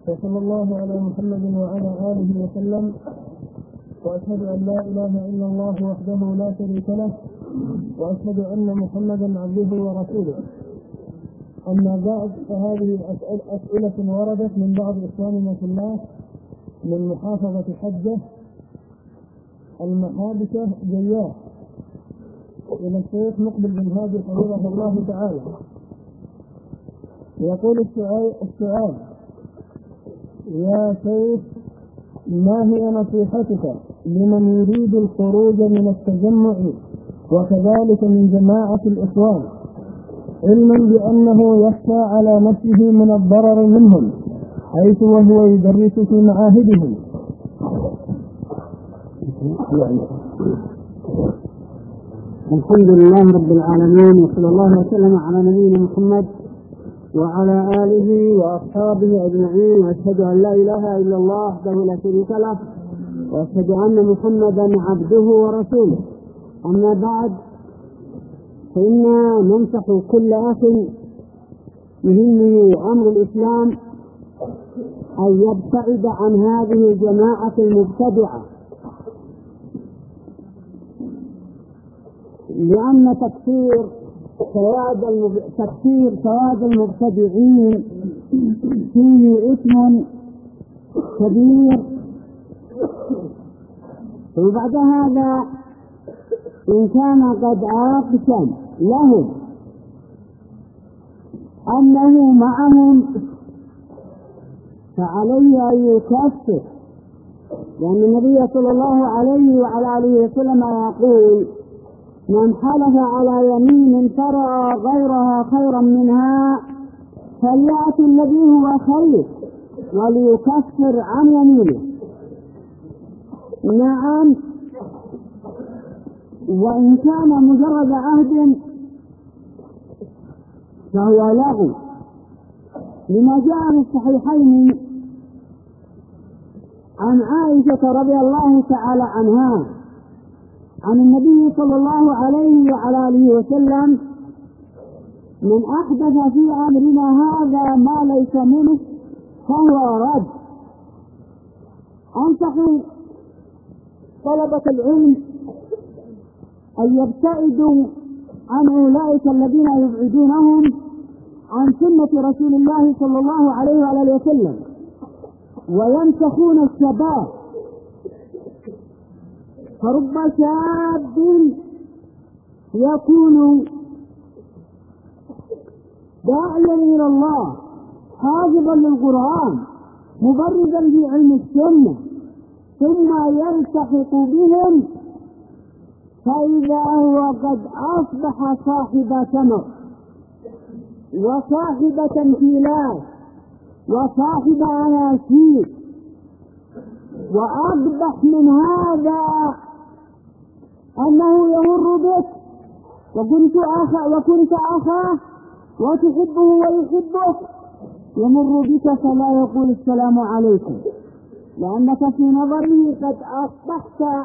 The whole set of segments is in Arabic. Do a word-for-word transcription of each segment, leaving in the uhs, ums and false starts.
وصلى الله على محمد وعلى آله وسلم. وأشهد أن لا إله إلا الله وحده لا شريك له، وأشهد أن محمدا عبده ورسوله. أما بعد، فهذه أسئلة وردت من بعض إخواننا في الله من محافظة حجة المحابسة جياح إلى الشيخ مقبل بن هادي حفظه الله تعالى. يقول السؤال: يا شيخ، ما هي نصيحتك لمن يريد الخروج من التجمع وكذلك من جماعة الإخوان، علما بأنه يخشى على نفسه من الضرر منهم حيث وهو يدرس في معاهدهم؟ الحمد لله رب العالمين، وصلى الله وسلم على نبينا محمد وعلى آله وأصحابه أجمعين، وأشهد أن لا إله إلا الله وحده لا شريك له، وأشهد أن محمدا عبده ورسوله. أما بعد، فإنا ننصح كل أخ يهمه أمر الإسلام أن يبتعد عن هذه الجماعة المبتدعة، لأن تكثير سواد المب... تكثير سواد المبتدعين فيه إثم كبير. وبعد هذا، إن كان قد عاقشا لهم أنه معهم فعليه أن يكفر، لأن النبي صلى الله عليه وعلى آله وسلم يقول: من حلف على يمين فرأى غيرها خيرا منها فليأت الذي هو خير وليكفر عن يمينه. نعم، وإن كان مجرد عهد فهو لغو، لما جاء في الصحيحين عن عائشة رضي الله تعالى عنها عن النبي صلى الله عليه وعلى آله وسلم: من أحدث في أمرنا هذا ما ليس منه فهو رد. أنصح طلبة العلم أن يبتعدوا عن أولئك الذين يبعدونهم عن سنة رسول الله صلى الله عليه وعلى آله وسلم وينسخون الشباب. فرب شاب يكون داعيا إلى الله حافظا للقرآن مبرزا في علم السنة، ثم يلتحق بهم فإذا هو قد أصبح صاحب تمر وصاحب تمثيلات وصاحب أناشيد. وأقبح من هذا أنه يمر بك وكنت أخا وكنت أخاه وتحبه ويحبك، يمر بك فلا يقول السلام عليكم، لأنك في نظره قد أصبحت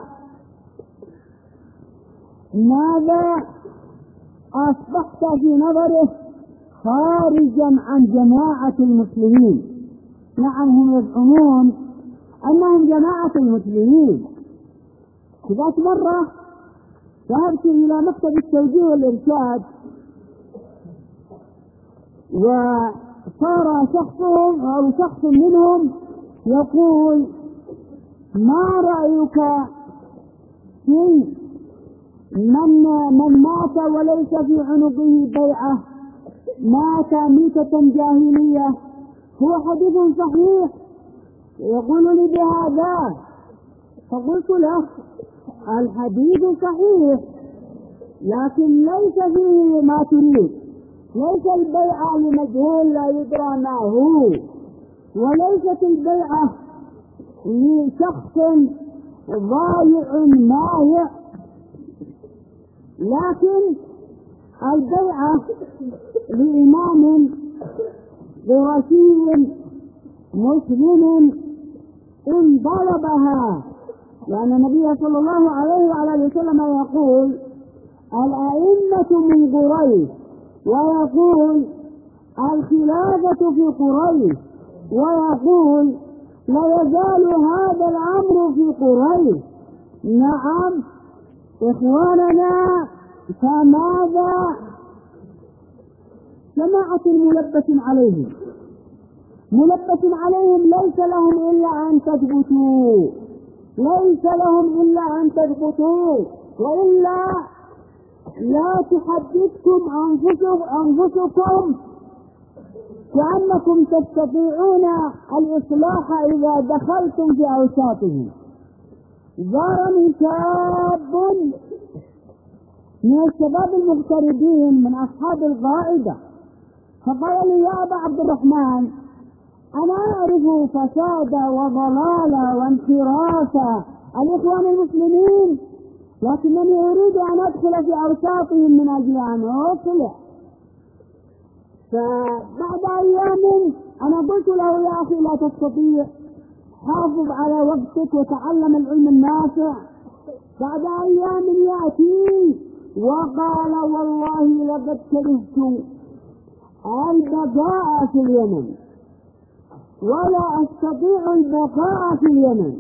ماذا؟ أصبحت في نظره خارجا عن جماعة المسلمين. نعم، هم يزعمون أنهم جماعة المسلمين. ذات مرة ذهبت إلى مكتب التوجيه والإرشاد، وصار شخصهم أو شخص منهم يقول: ما رأيك في من من مات وليس في عنقه بيعة، مات ميتة جاهلية؟ هو حديث صحيح. يقول لي بهذا، فقلت له: الحديث صحيح، لكن ليس فيه ما تريد، ليس البيعة لمجهول لا يدرى ما هو، وليست البيعة لشخص ضايع مايع، لكن البيعة لإمام قرشي مسلم إن طلبها، لأن النبي صلى الله عليه وعلى وسلم يقول: الأئمة من قريش، ويقول: الخلافة في قريش، ويقول لا يزال هذا الأمر في قريش. نعم إخواننا، فماذا؟ جماعة ملبس عليهم ملبس عليهم ليس لهم إلا أن تثبتوا ليس لهم إلا أن تثبتوا وإلا لا تحدثكم أنفسكم كأنكم تستطيعون الإصلاح إذا دخلتم في أوساطهم. زارني شاب من الشباب المغتربين من أصحاب القاعدة فقال لي يا أبا عبد الرحمن، أنا أعرف فساد وضلال وانحراف الإخوان المسلمين، لكنني أريد أن أدخل في أوساطهم من أجل أن أصلح. فبعد أيام أنا قلت له يا أخي لا تستطيع، حافظ على وقتك وتعلم العلم النافع. بعد أيام يأتي وقال والله لقد كرهت البقاء في اليمن ولا أستطيع البقاء في اليمن،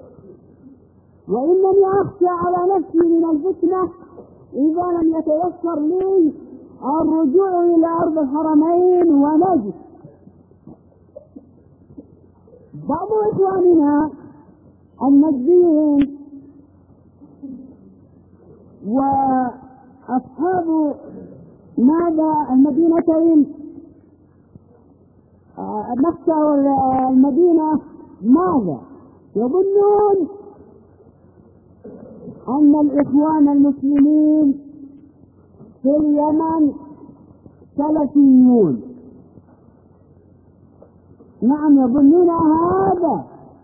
وإنني أخشى على نفسي من الفتنة إذا لم يتيسر لي الرجوع إلى أرض الحرمين ونجد. بعض إخواننا النجديين وأصحاب ماذا المدينتين مكة والمدينة ماذا يظنون؟ أن الإخوان المسلمين في اليمن سلفيون. نعم يظنون هذا.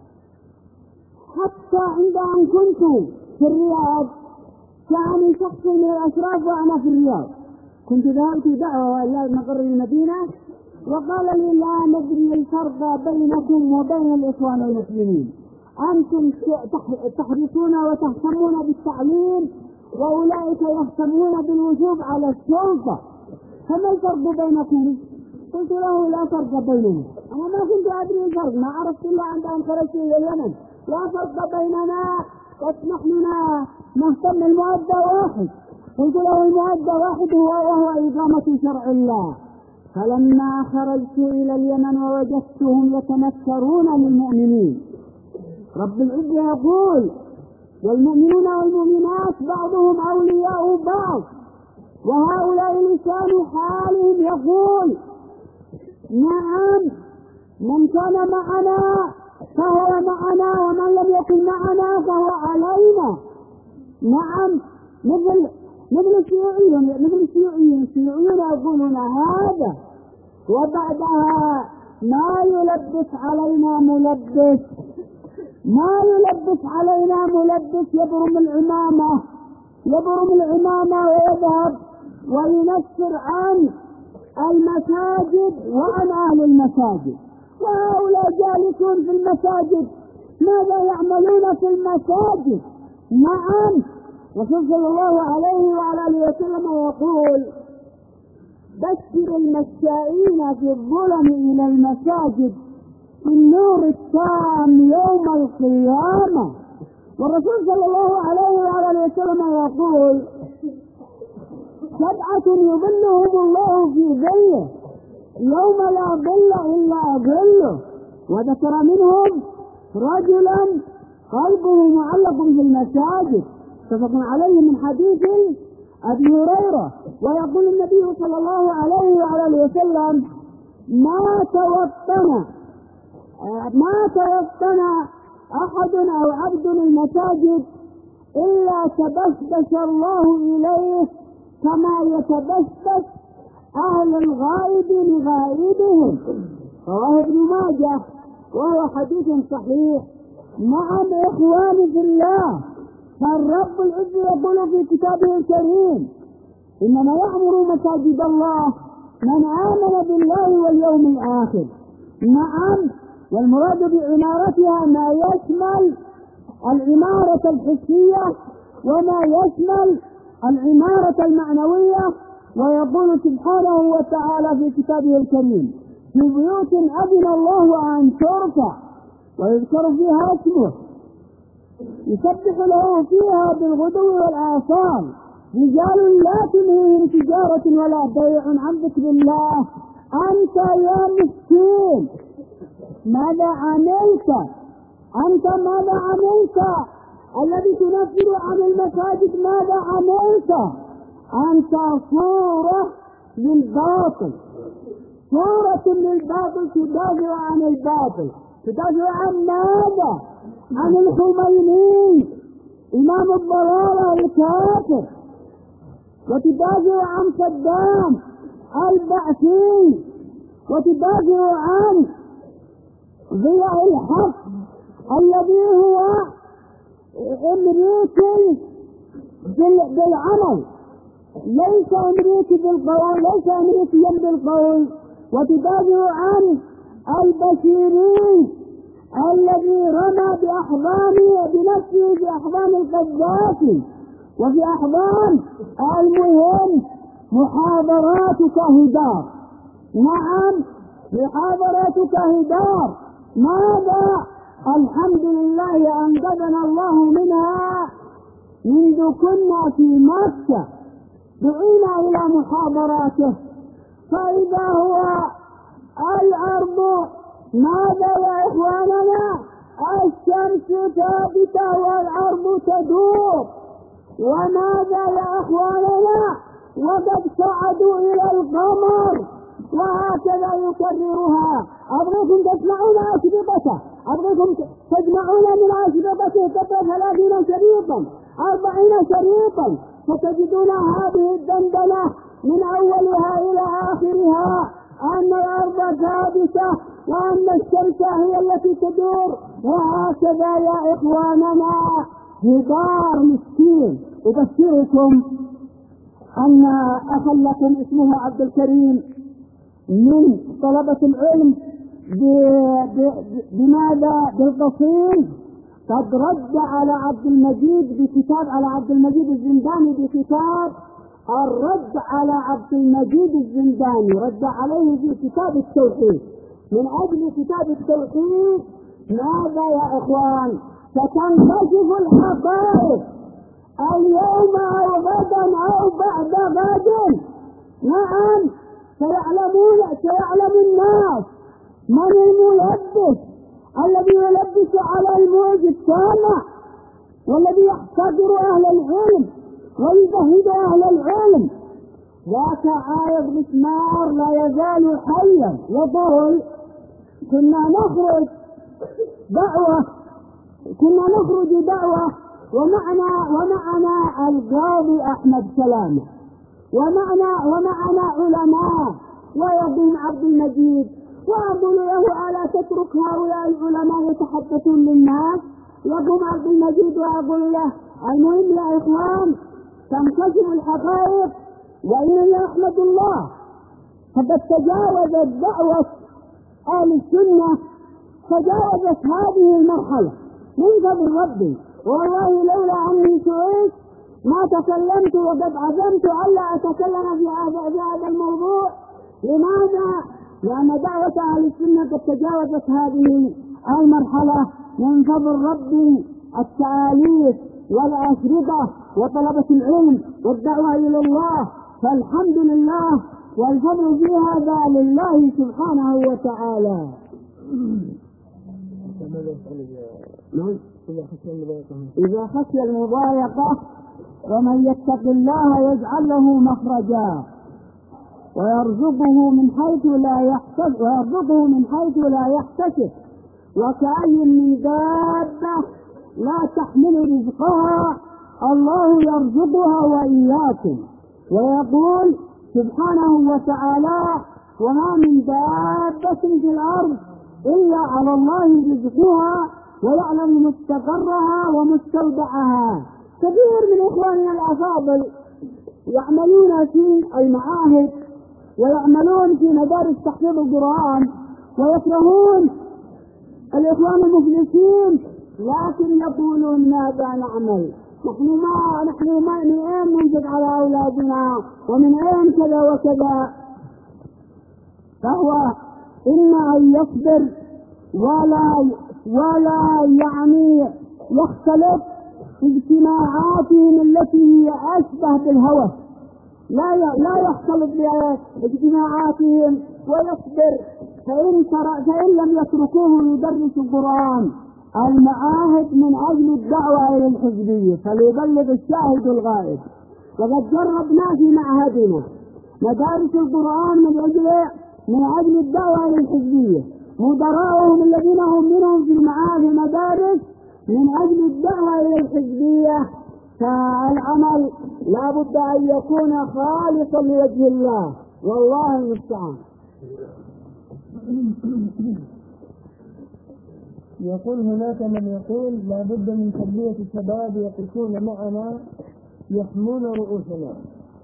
حتى عند أن كنت في الرياض كان شخص من الأشراف وأنا في الرياض، كنت ذهبت دعوة إلى مقر المدينة وقال لي لا ندري الفرق بينكم وبين الإخوان المسلمين، أنتم تحرصون وتهتمون بالتعليم وأولئك يهتمون بالوجوب على السلطة، فما الفرق بينكم؟ قلت له لا فرق بيننا، أنا ما كنت أدري الفرق، ما عرفت إلا عند أن خرجت إلى اليمن. لا فرق بيننا، نحن نهتم المؤدى واحد. قلت له المؤدى واحد هو وهو إقامة شرع الله. فلما خرجت إلى اليمن ووجدتهم يتنكرون للمؤمنين، رب العزة يقول والمؤمنون والمؤمنات بعضهم أولياء بعض، وهؤلاء لسان حالهم يقول نعم من كان معنا فهو معنا ومن لم يكن معنا فهو علينا. نعم مثل مثل الشيوعيين مثل الشيوعيين الشيوعيين يقولون هذا، وبعدها ما يلبس علينا ملبس ما يلبس علينا ملبس يبرم العمامة يبرم العمامة ويذهب وينفر عن المساجد وعن أهل المساجد، وهؤلاء جالسون في المساجد ماذا يعملون في المساجد؟ نعم رسول صلى الله عليه وعلى آله وسلم يقول بشر المشائين في الظلم إلى المساجد النور التام يوم القيامة. والرسول صلى الله عليه وعلى آله وسلم يقول سبعة يظلهم الله في ظله يوم لا ظل إلا ظله، وذكر منهم رجلا قلبه معلق في المساجد، اتفق عليه من حديث أبي هريرة. ويقول النبي صلى الله عليه وعلى آله وسلم ما توطن ما توطن أحد أو عبد المساجد إلا تبشبش الله إليه كما يتبشبش أهل الغائب لغائبهم، رواه ابن ماجه وهو حديث صحيح. نعم إخواني في الله، فالرب العز يقول في كتابه الكريم إنما يعمر مساجد الله من آمن بالله واليوم الآخر. نعم والمراد بعمارتها ما يشمل العمارة الحسية وما يشمل العمارة المعنوية. ويقول سبحانه وتعالى في كتابه الكريم في بيوت أذن الله أن ترفع ويذكر فيها اسمه يسبح له فيها بالغدو والآصال رجال لا تلهيهم تجارة ولا بيع عن ذكر الله. أنت يا مسكين ماذا عملت؟ أنت ماذا عملت؟ الذي تنفر عن المساجد ماذا عملت؟ أنت صورة للباطل، صورة للباطل، تدافع عن الباطل. تدافع عن ماذا؟ عن الخميني إمام الضلالة الكافر، وتدافع عن صدام البعثي، وتدافع عن ضياء الحق الذي هو أمريكي بالعمل، ليس أمريكي بالقول، ليس أمريكيا بالقول. وتدافع عن البشيري الذي رمى بأحضانه بنفسه في أحضان القذافي وفي أحضان المهم. محاضراتك هدار، نعم محاضراتك هدار. ماذا؟ الحمد لله أنقذنا الله منها منذ كنا في مكة دعينا إلى محاضراته، فإذا هو الأرض ماذا يا إخواننا؟ الشمس ثابتة والأرض تدور. وماذا يا إخواننا؟ وقد صعدوا إلى القمر، وهكذا يكررها. أبغيكم تسمعون أشرطته، أبغيكم تجمعون من أشرطته قبل ثلاثين شريطا أربعين شريطا، فتجدون هذه الدندنة من أولها إلى آخرها أن الأرض ثابتة وأن الشمس هي التي تدور. وهكذا يا إخواننا هدار مسكين. أبشركم أن أخا لكم اسمه عبد الكريم من طلبة العلم بماذا؟ بالقصيم، قد رد على عبد المجيد بكتاب، على عبد المجيد الزنداني بكتاب الرد على عبد المجيد الزنداني، رد عليه في كتاب التوحيد. من أجل كتاب التوحيد ماذا يا إخوان؟ ستنكشف الحقائق اليوم أو غدا أو بعد غد. نعم سيعلمون، سيعلم الناس من الملبس الذي يلبس على الموج السامع، والذي يحتقر أهل العلم ويزهد أهل العلم. ذاك عايض مسمار لا يزال حيا يقول كنا نخرج دعوة كنا نخرج دعوة ومعنا ومعنا القاضي أحمد سلامة، ومعنا ومعنا علماء، ويقوم عبد المجيد وأقول له ألا تترك هؤلاء العلماء يتحدثون للناس؟ يقوم عبد المجيد وأقول له المهم يا إخوان تنكشف الحقائق، وإنني أحمد الله فقد تجاوزت دعوة أهل السنة، تجاوزت هذه المرحلة من فضل ربي. والله لولا أني سعيد ما تكلمت، وقد عزمت ألا أتكلم في هذا الموضوع. لماذا؟ لأن دعوة أهل السنة قد تجاوزت هذه المرحلة من فضل ربي. التآليف والأشرطة وطلبة العلم والدعوة إلى الله، فالحمد لله والفضل في هذا لله سبحانه وتعالى. إذا خشي المضايقة ومن يتق الله يجعل له مخرجا ويرزقه من حيث لا يحتسب ويرزقه من حيث لا يحتسب وكأي من دابة لا تحمل رزقها الله يرزقها وإياكم. ويقول سبحانه وتعالى وما من دابة في الأرض إلا على الله رزقها ويعلم مستقرها ومستودعها. كثير من إخواننا الأفاضل يعملون في المعاهد ويعملون في مدارس تحفيظ القرآن ويكرهون الإخوان المفلسين، لكن يقولون ماذا نعمل؟ نحن ما نحن ما من أين ننفق على أولادنا ومن أين كذا وكذا. فهو إما أن يصبر ولا ولا يعني يختلف اجتماعاتهم التي هي أشبه بالهوى، لا لا يختلط باجتماعاتهم ويصبر، فإن فإن لم يتركوه يدرس القرآن المعاهد من أجل الدعوة إلى الحزبية فليبلغ الشاهد الغائب. وقد جربنا في معهدنا مدارس القرآن من أجل من أجل الدعوة إلى الحزبية، مدراءهم الذين هم منهم في المعاهد المدارس من أجل الدعوة إلى الحزبية، فالعمل لا بد أن يكون خالصا لوجه الله والله المستعان. يقول هناك من يقول لا بد من تربية الشباب يقفون معنا يحمون رؤوسنا.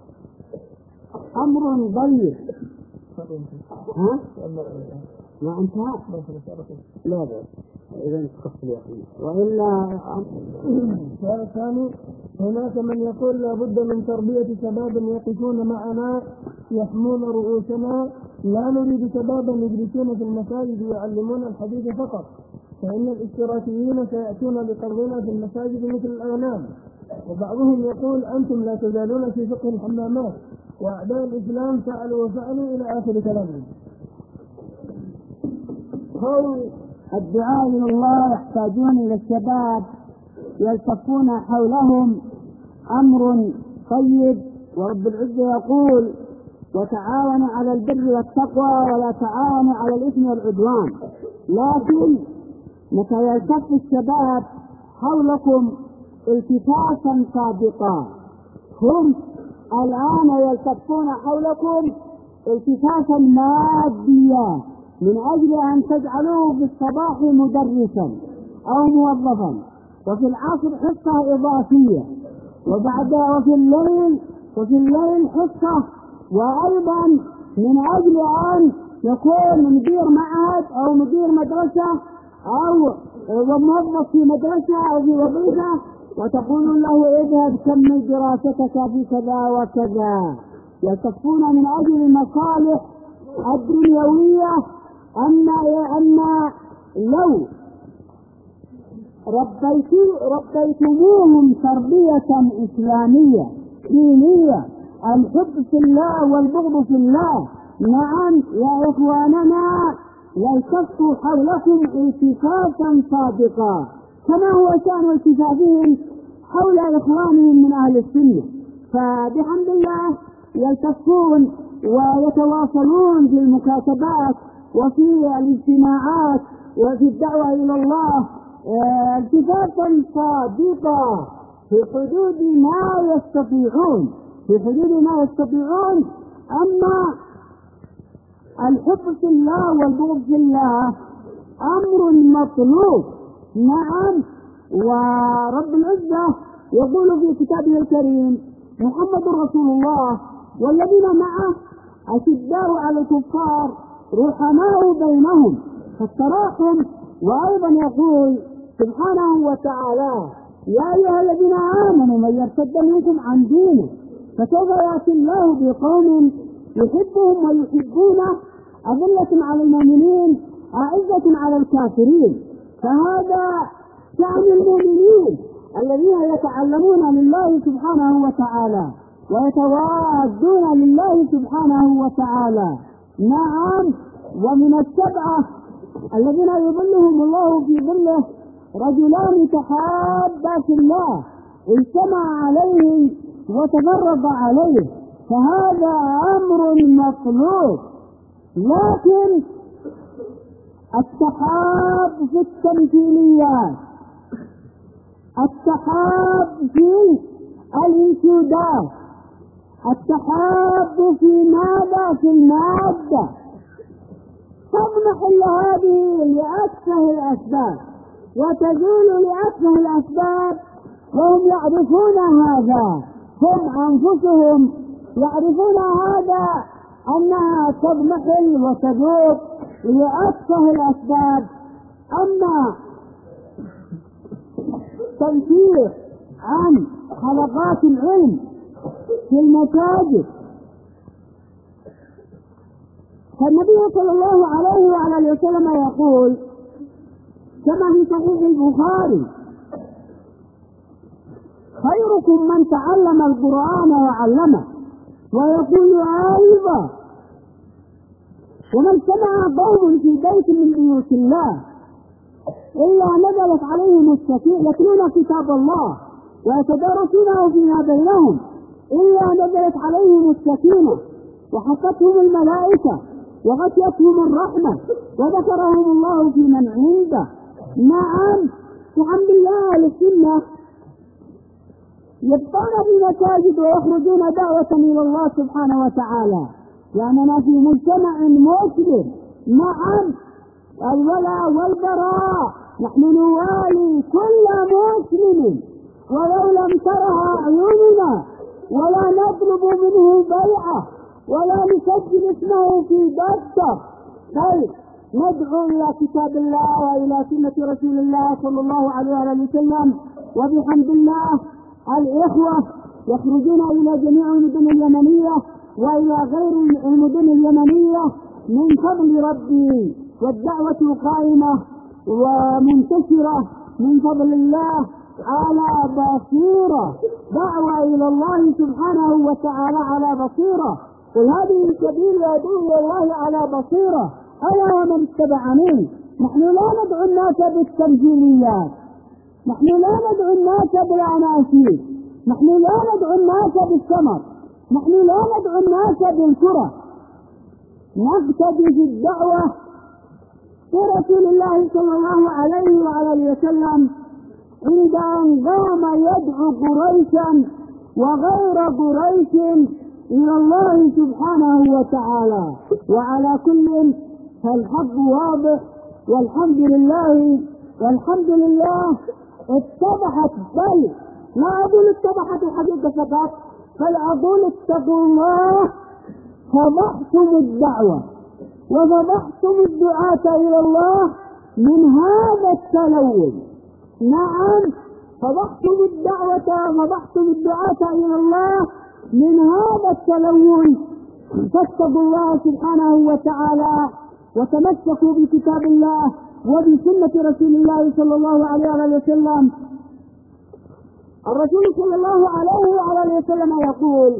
أمر ضيق. ها؟ ما أنت لا بأس إذا تخص يا أخي وإلا. السؤال الثاني هناك من يقول لا بد من تربية شباب يقفون معنا يحمون رؤوسنا، لا نريد شبابا يجلسون في المساجد ويعلمون الحديث فقط، فإن الاشتراكيين سيأتون بقرضنا في المساجد مثل الأغنام. وبعضهم يقول أنتم لا تزالون في فقه الحمامات وأعداء الإسلام فعلوا وفعلوا إلى آخر كلامهم. قول الدعاء إلى الله يحتاجون إلى الشباب يلتفون حولهم أمر طيب، ورب العزة يقول وتعاونوا على البر والتقوى ولا تعاونوا على الإثم والعدوان. لكن متى يلتف الشباب حولكم التفافا صادقا، هم الآن يلتفون حولكم التفافا ماديا من أجل أن تجعلوه في الصباح مدرسا أو موظفا، وفي العصر حصة إضافية، وبعد وفي الليل وفي الليل حصة، وأيضا من أجل أن يكون مدير معهد أو مدير مدرسة أو موظف في مدرسة أو في وظيفة، وتقول له اذهب كمل دراستك في كذا وكذا. يلتفون من أجل المصالح الدنيوية. أما أما لو ربيتموهم تربية إسلامية دينية، الحب في الله والبغض في الله، نعم يا إخواننا يلتفوا حولكم التفافا صادقا كما هو شأن التفافهم حول إخوانهم من أهل السنة. فبحمد الله يلتفون ويتواصلون في المكاتبات وفي الاجتماعات وفي الدعوة إلى الله التفافا صادقا في حدود ما يستطيعون في حدود ما يستطيعون. أما الحب في الله والبغض في الله أمر مطلوب، نعم. ورب العزة يقول في كتابه الكريم محمد رسول الله والذين معه أشداء على الكفار رحماء بينهم فالتراحم. وأيضا يقول سبحانه وتعالى يا أيها الذين آمنوا من يرتد منكم عن دينه فسوف يأتي الله بقوم يحبهم ويحبونه أذلة على المؤمنين أعزة على الكافرين. فهذا شأن المؤمنين الذين يتعلمون لله سبحانه وتعالى ويتوادون لله سبحانه وتعالى، نعم. ومن السبعة الذين يظلهم الله في ظله رجلان تحابا في الله اجتمع عليه وتفرق عليه، فهذا أمر مطلوب. لكن التحاب في التمثيليات، التحاب في الانشودات، التحاب في ماذا؟ في المادة، تضمحل هذه لأتفه الأسباب وتزول لأتفه الأسباب، وهم يعرفون هذا، هم أنفسهم يعرفون هذا أنها تضمحل وتذوب لأتفه الأسباب. أما تنفير عن حلقات العلم في المساجد فالنبي صلى الله عليه وعلى آله وسلم يقول كما في صحيح البخاري: خيركم من تعلم القرآن وعلمه. ويقول أيضا: وما اجتمع قوم في بيت من بيوت الله إلا نزلت عليهم السكينة يتلون كتاب الله ويتدارسونه فيما بينهم إلا نزلت عليهم السكينة وحفتهم الملائكة وغشيتهم الرحمة وذكرهم الله في من عنده. نعم، الحمد لله السنة يبقون في المساجد ويخرجون دعوة إلى الله سبحانه وتعالى، لأننا في مجتمع مسلم. نعم، الولاء والبراء، نحن نوالي كل مسلم ولو لم ترها أعيننا، ولا نطلب منه بيعة ولا نسجل اسمه في دفتر، بل ندعو إلى كتاب الله وإلى سنة رسول الله صلى الله عليه وسلم. وبحمد الله الإخوة يخرجون إلى جميع المدن اليمنية وإلى غير المدن اليمنية من فضل ربي، والدعوة قائمة ومنتشرة من فضل الله على بصيرة، دعوة إلى الله سبحانه وتعالى على بصيرة. قل هذه السبيل يدعو إلى الله على بصيرة أنا ومن اتبعني. نحن لا ندعو الناس بالتمثيليات، نحن لا ندعو الناس بالأناشيد، نحن لا ندعو الناس بالثمر، نحن لا ندعو الناس بالكرة. نقتدي في الدعوة برسول الله صلى الله عليه وعلى وسلم عند أن قام يدعو قريشا وغير قريش إلى الله سبحانه وتعالى. وعلى كل فالحق واضح، والحمد لله والحمد لله اتضحت، بل لا أقول اتضحت الحقيقة فقط، بل أقول اتقوا الله. فضحتم الدعوة وفضحتم الدعاة إلى الله من هذا التلون. نعم، فضحتم الدعوة وفضحتم الدعاة إلى الله من هذا التلون. فاتقوا الله سبحانه وتعالى وتمسكوا بكتاب الله وبسنة رسول الله صلى الله عليه وسلم. الرسول صلى الله عليه وعلى وسلم يقول: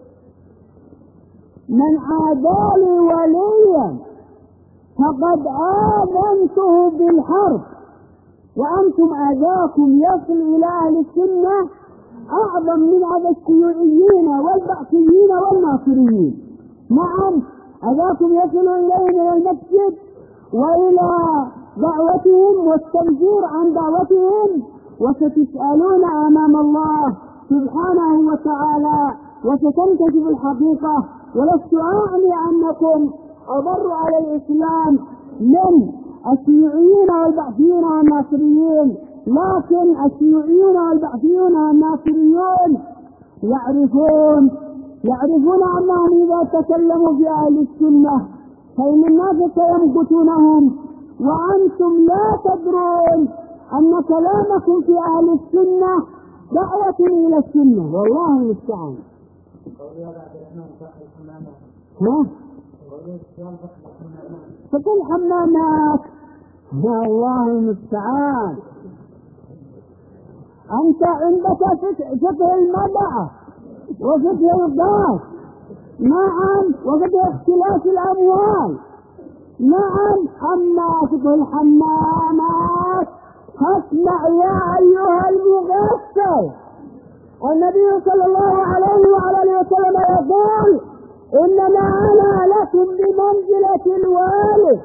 من عادى لي وليا فقد آذنته بالحرب. وأنتم أذاكم يصل إلى أهل السنة أعظم من أذى الشيوعيين والبعثيين والناصريين. نعم، أذاكم يصل إليهم إلى المسجد وإلى دعوتهم والتنفير عن دعوتهم، وستسألون أمام الله سبحانه وتعالى وستنكشف الحقيقة. ولست أعني أنكم أضر على الإسلام من الشيوعيين والبعثيين والناصريين، لكن الشيوعيين والبعثيين والناصريون يعرفون يعرفون أنهم إذا تكلموا في أهل السنة فإن الناس سيمقتونهم، وأنتم لا تدرون أن كلامكم في أهل السنة دعوة إلى السنة. والله المستعان. ها؟ ففي الحمامات يا الله المستعان. أنت عندك فقه المدعة وفقه الضغط، نعم، وفقه اختلاف الأموال، نعم. أما فقه الحمامات فاسمع يا أيها المغفل. النبي صلى الله عليه وعلى وسلم يقول: إنما أنا لكم بمنزلة الوالد.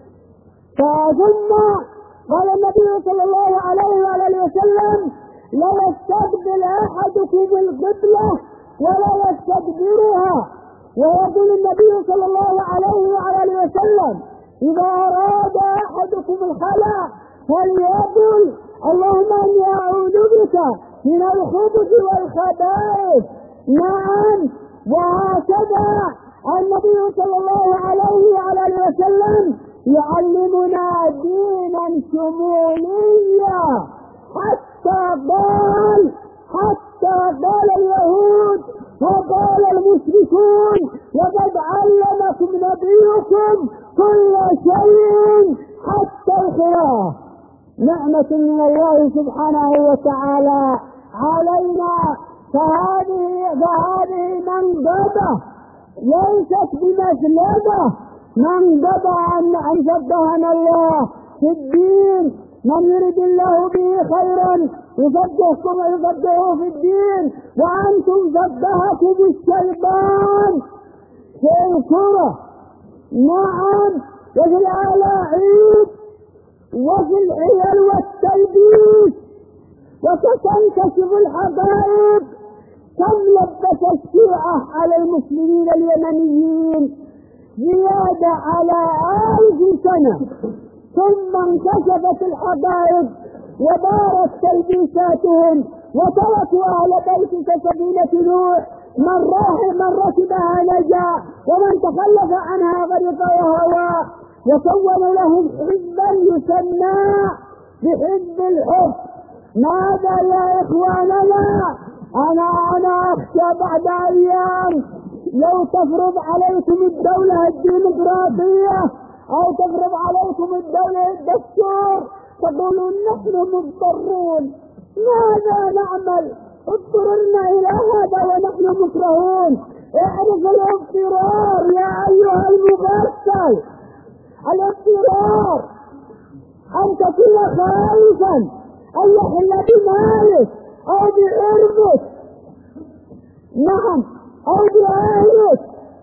ثم قال النبي صلى الله عليه وعلى وسلم: لا يستقبل أحدكم القبلة ولا يستدبرها. ويقول النبي صلى الله عليه وعلى وسلم: إذا أراد أحدكم الخلاء فليقل: اللهم إني أعوذ بك من الخبث والخبائث. نعم، وهكذا النبي صلى الله عليه وعلى وسلم يعلمنا دينا شموليا، حتى قال حتى قال اليهود وقال المشركون لقد علمكم نبيكم كل شيء حتى القراءة. نعمة من الله سبحانه وتعالى علينا، فهذه فهذه منقبة ليست بمسلبة، منقبة أن شبهنا الله في الدين. من يرد الله به خيرا يصدقكم ويصدقه في الدين، وأنتم شبهتم بالشيطان في الكرة، نعم، وفي الألاعيب وفي الحيل والتلبيس، وستنكشف الحقائق. كم لبس الشيعة على المسلمين اليمنيين زيادة على ألف سنة، ثم انكشفت الحقائق وبارت تلبيساتهم، وتركوا أهل بيت كسفينة نوح، من راح من ركبها نجا ومن تخلف عنها غرق وهوى، وكونوا لهم حزبا يسمى بحزب الحب. ماذا يا إخواننا؟ أنا أنا أخشى بعد أيام لو تفرض عليكم الدولة الديمقراطية أو تفرض عليكم الدولة الدستور تقولون نحن مضطرون. ماذا نعمل؟ اضطررنا إلى هذا ونحن مكرهون. اعرف الاضطرار يا أيها المغفل، الاضطرار أن تكون خائفا أن يحل بمالك أو بعرضك، نعم، أو بأهلك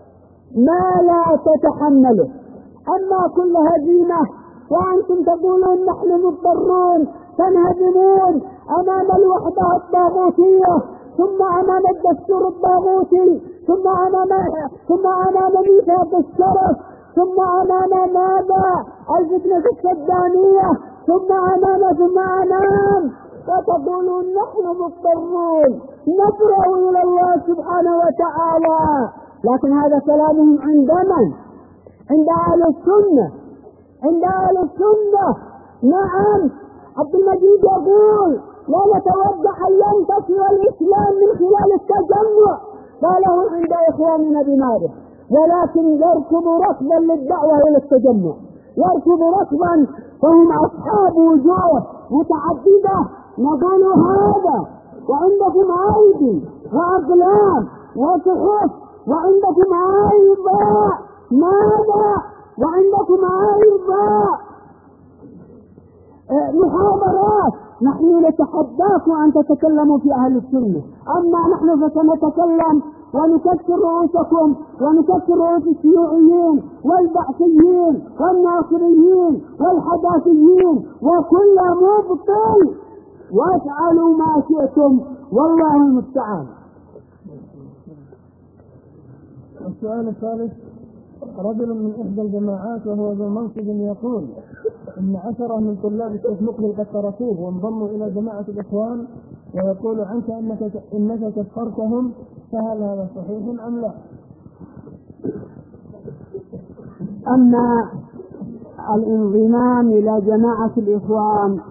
ما لا تتحمله. أما كل هزيمة وأنتم تقولون نحن مضطرون، تنهزمون أمام الوحدة الطاغوتية، ثم أمام الدستور الطاغوتي، ثم أمام ثم أمام ميثاق الشرف، ثم أمام ماذا؟ الفتنة الصدامية، ثم أمام ثم أمام وتقولون نحن مضطرون نفرغ إلى الله سبحانه وتعالى. لكن هذا كلامهم عند من؟ عند أهل السنة، عند أهل السنة. نعم، عبد المجيد يقول لا نتوقع أن ينتصر الإسلام من خلال التجمع، قاله عند إخواننا بماذا؟ ولكن يركب ركبا للدعوة إلى التجمع، يركب ركبا فهم أصحاب وجوه متعددة. نقول هذا وعندكم أيدي وأقلام وصحف، وعندكم أيضا ماذا؟ وعندكم أيضا محاضرات. نحن نتحداكم أن تتكلموا في أهل السنة، أما نحن فسنتكلم ونكسر رؤوسكم ونكسر رؤوس الشيوعيين والبعثيين والناصريين والحداثيين وكل مبطل، وافعلوا ما شئتم والله المستعان. السؤال الثالث: رجل من إحدى الجماعات وهو ذو منصب يقول إن عشرة من طلاب الشيخ مقبل قد تركوه وانضموا إلى جماعة الإخوان، ويقول عنك أنك إنك كفرتهم، فهل هذا صحيح أم لا؟ أما الانضمام إلى جماعة الإخوان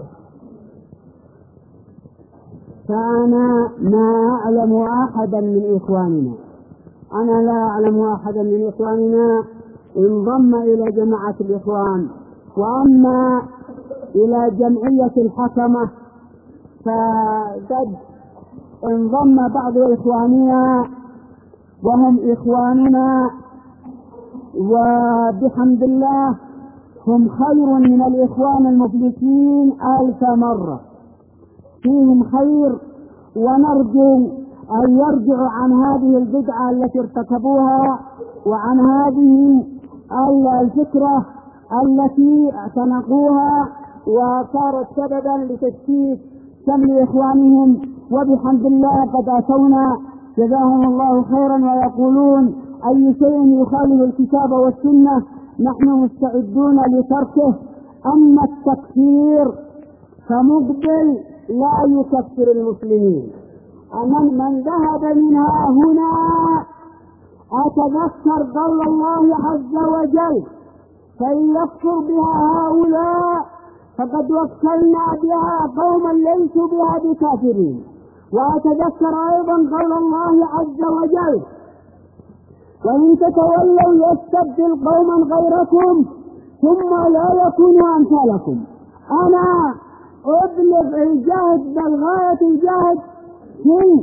فأنا ما أعلم أحدا من إخواننا، أنا لا أعلم أحدا من إخواننا انضم إلى جماعة الإخوان. وأما إلى جمعية الحكمة فقد انضم بعض إخواننا وهم إخواننا، وبحمد الله هم خير من الإخوان المفلسين ألف مرة، فيهم خير، ونرجو أن يرجعوا عن هذه البدعة التي ارتكبوها وعن هذه الفكرة التي اعتنقوها وصارت سببا لتشتيت شمل إخوانهم. وبحمد الله قد أتونا جزاهم الله خيرا ويقولون أي شيء يخالف الكتاب والسنة نحن مستعدون لتركه. أما التكفير فمقبل لا يكفر المسلمين. أما من ذهب منها هنا أتذكر قول الله عز وجل فإن يكفر بها هؤلاء فقد وكلنا بها قوما ليسوا بها بكافرين. وأتذكر أيضا قول الله عز وجل: وإن تتولوا يستبدل قوما غيركم ثم لا يكونوا أمثالكم. أنا أبلغ الجهد بل غاية الجهد في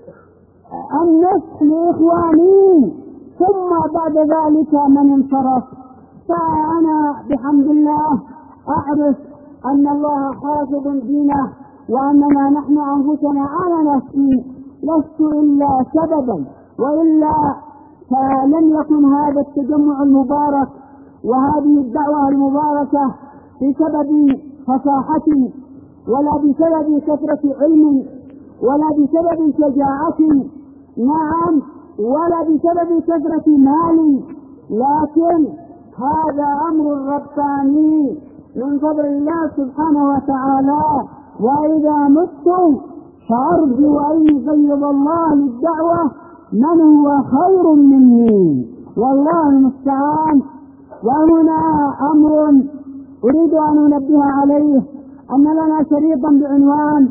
النصح لإخواني، ثم بعد ذلك من انصرف فأنا بحمد الله أعرف أن الله حافظ دينه، وأننا نحن أنفسنا على نفسي لست إلا سببا، وإلا فلم يكن هذا التجمع المبارك وهذه الدعوة المباركة بسبب فصاحتي، ولا بسبب كثرة علم، ولا بسبب شجاعة، نعم، ولا بسبب كثرة مال، لكن هذا أمر رباني من فضل الله سبحانه وتعالى. وإذا مت فأرجو أن يقيض الله للدعوة من هو خير مني، والله المستعان. وهنا أمر أريد أن أنبه عليه، أن لنا شريطا بعنوان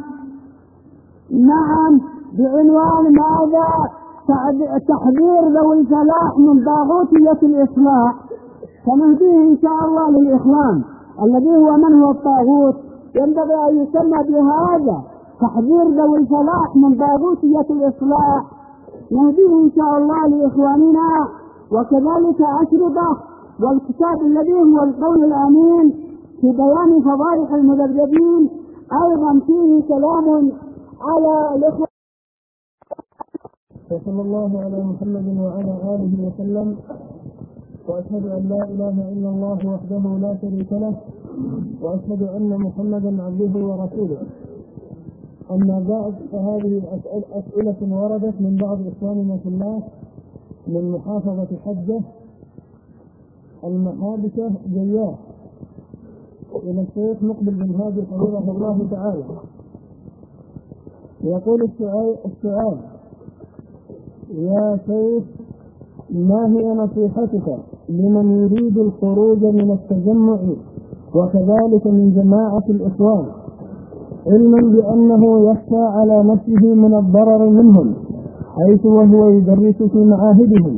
نعم بعنوان ماذا؟ تحذير ذوي الفلاح من طاغوتية الإصلاح، فنهديه إن شاء الله للإخوان الذي هو من هو الطاغوت، ينبغي أن يسمى بهذا تحذير ذوي الفلاح من طاغوتية الإصلاح، نهديه إن شاء الله لإخواننا. وكذلك أشرطة والكتاب الذي هو القول الأمين في بيان فضائح المذبذبين أيضا فيه كلام على الإخوة. وصلى الله على محمد وعلى آله وسلم، وأشهد أن لا إله إلا الله وحده لا شريك له، وأشهد أن محمدا عبده ورسوله. أما بعد، فهذه أسئلة وردت من بعض إخواننا في الله من محافظة حجة المحابسة جياه إلى الشيخ مقبل بن هادي حفظه الله تعالى. يقول السؤال, السؤال يا شيخ، ما هي نصيحتك لمن يريد الخروج من التجمع وكذلك من جماعة الإخوان، علما بأنه يخشى على نفسه من الضرر منهم حيث وهو يدرس في معاهدهم؟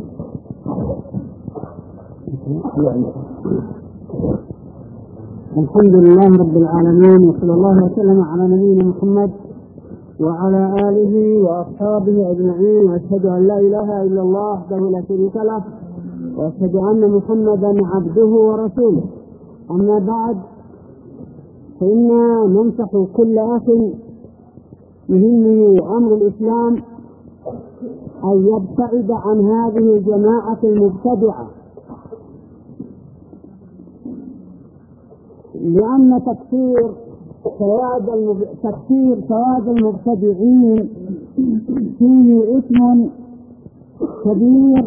الحمد لله رب العالمين، وصلى الله وسلم على نبينا محمد وعلى آله وأصحابه أجمعين، وأشهد أن لا إله إلا الله وحده لا شريك له، وأشهد أن محمدا عبده ورسوله. أما بعد، فإنا ننصح كل أخ يهمه أمر الإسلام أن يبتعد عن هذه الجماعة المبتدعة، لأن تكثير سواد المب... تكثير سواد المبتدعين فيه إثم كبير.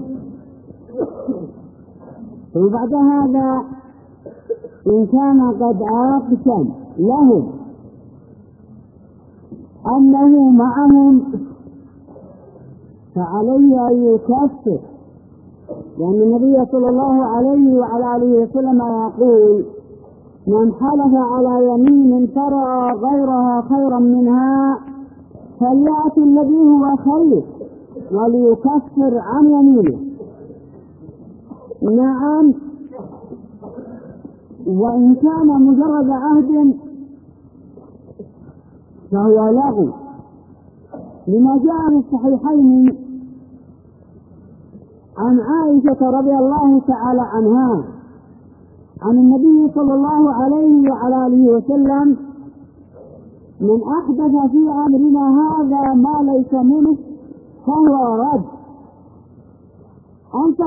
وبعد هذا إن كان قد عاقشا لهم أنه معهم فعليه أن يكفر، لأن النبي صلى الله عليه وعلى آله وسلم يقول: من حلف على يمين فرأى غيرها خيرا منها فليأتي الذي هو خير وليكفر عن يمينه. نعم، وإن كان مجرد عهد فهو لغو، لما جاء في الصحيحين عن عائشة رضي الله تعالى عنها عن النبي صلى الله عليه وعلى آله وسلم: من أحدث في أمرنا هذا ما ليس منه فهو رد. أنصح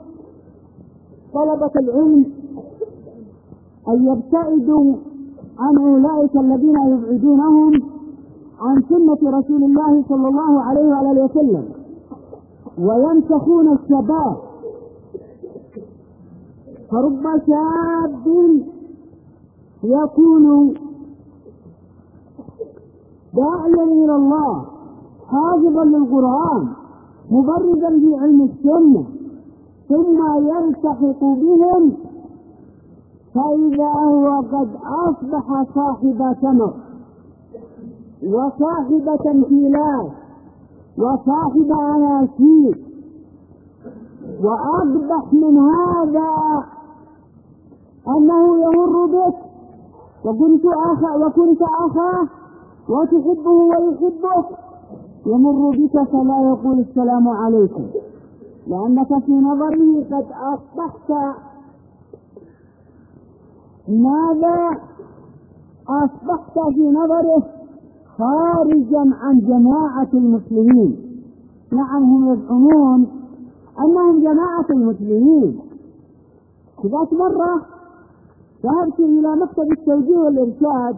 طلبة العلم أن يبتعدوا عن أولئك الذين يبعدونهم عن سنة رسول الله صلى الله عليه وعلى آله وسلم وينسخون الشباب. فرب شاب يكون داعيا إلى الله حافظا للقرآن مبرزا في علم السنة، ثم يلتحق بهم فإذا هو قد أصبح صاحب ثمر. وصاحب تمثيلات وصاحب أناشيد. وأقبح من هذا أنه يمر بك وكنت أخا وكنت أخاه وتحبه ويحبك، يمر بك فلا يقول السلام عليكم، لأنك في نظره قد أصبحت ماذا؟ أصبحت في نظره خارجا عن جماعة المسلمين. نعم، هم يزعمون أنهم جماعة المسلمين. ذات مرة ذهبت إلى مكتب التوجيه والإرشاد،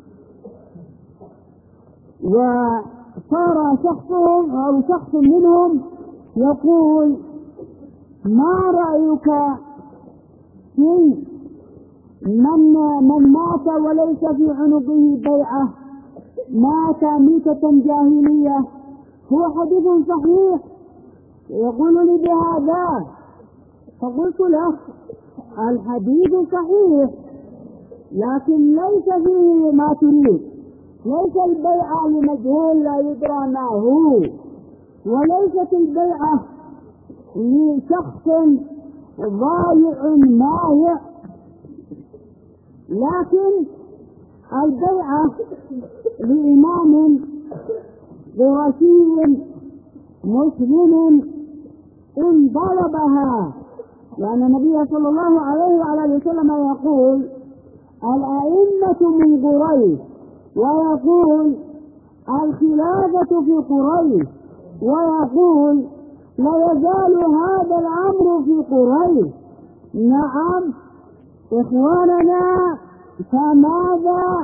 وصار شخصهم أو شخص منهم يقول: ما رأيك في من من مات وليس في عنقه بيعة، مات ميتة جاهلية؟ هو حديث صحيح. يقول لي بهذا، فقلت له: الحديث صحيح لكن ليس فيه ما تريد، ليس البيعة لمجهول لا يدرى ما هو، وليست البيعة لشخص ضايع ماهع، لكن البيعة لإمام قرشي مسلم إن طلبها، لأن النبي صلى الله عليه وعلى وسلم يقول: الأئمة من قريش، ويقول: الخلافة في قريش، ويقول: لا يزال هذا الأمر في قريش. نعم إخواننا، فماذا؟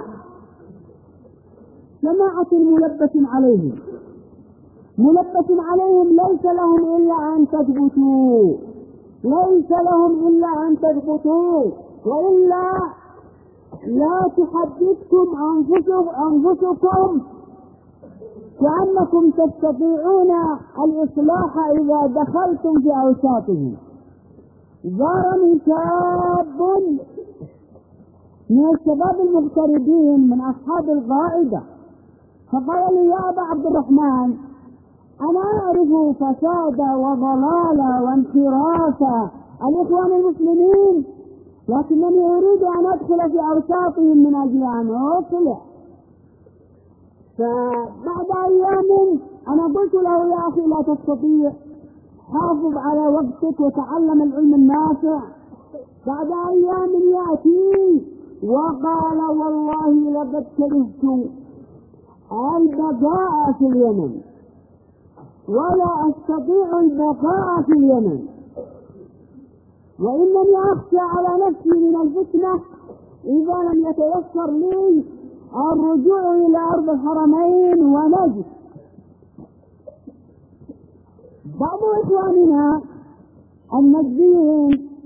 جماعة ملبس عليهم ملبس عليهم ليس لهم إلا أن تثبتوا، ليس لهم إلا أن تثبتوا، وإلا لا تحدثكم أنفسكم كأنكم تستطيعون الإصلاح إذا دخلتم في أوساطهم. زارني شاب من الشباب المغتربين من أصحاب القاعدة، فقال لي: يا أبا عبد الرحمن، أنا أعرف فساد وضلال وانحراف الإخوان المسلمين، لكنني أريد أن أدخل في أوساطهم من أجل أن أصلح. فبعد أيام أنا قلت له: يا أخي لا تستطيع، حافظ على وقتك وتعلم العلم النافع. بعد أيام يأتي وقال: والله لقد كرهت البقاء في اليمن، ولا أستطيع البقاء في اليمن، وإنني أخشى على نفسي من الفتنة إذا لم يتيسر لي الرجوع إلى أرض الحرمين ونجد. بعض إخواننا النجديين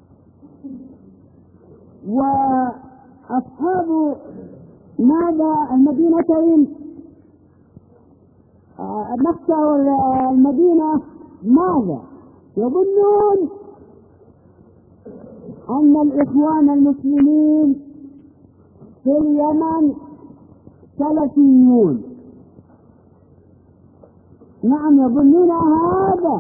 وأصحاب ماذا المدينتين مكة والمدينة ماذا يظنون؟ أن الإخوان المسلمين في اليمن سلفيون. نعم يظنون هذا.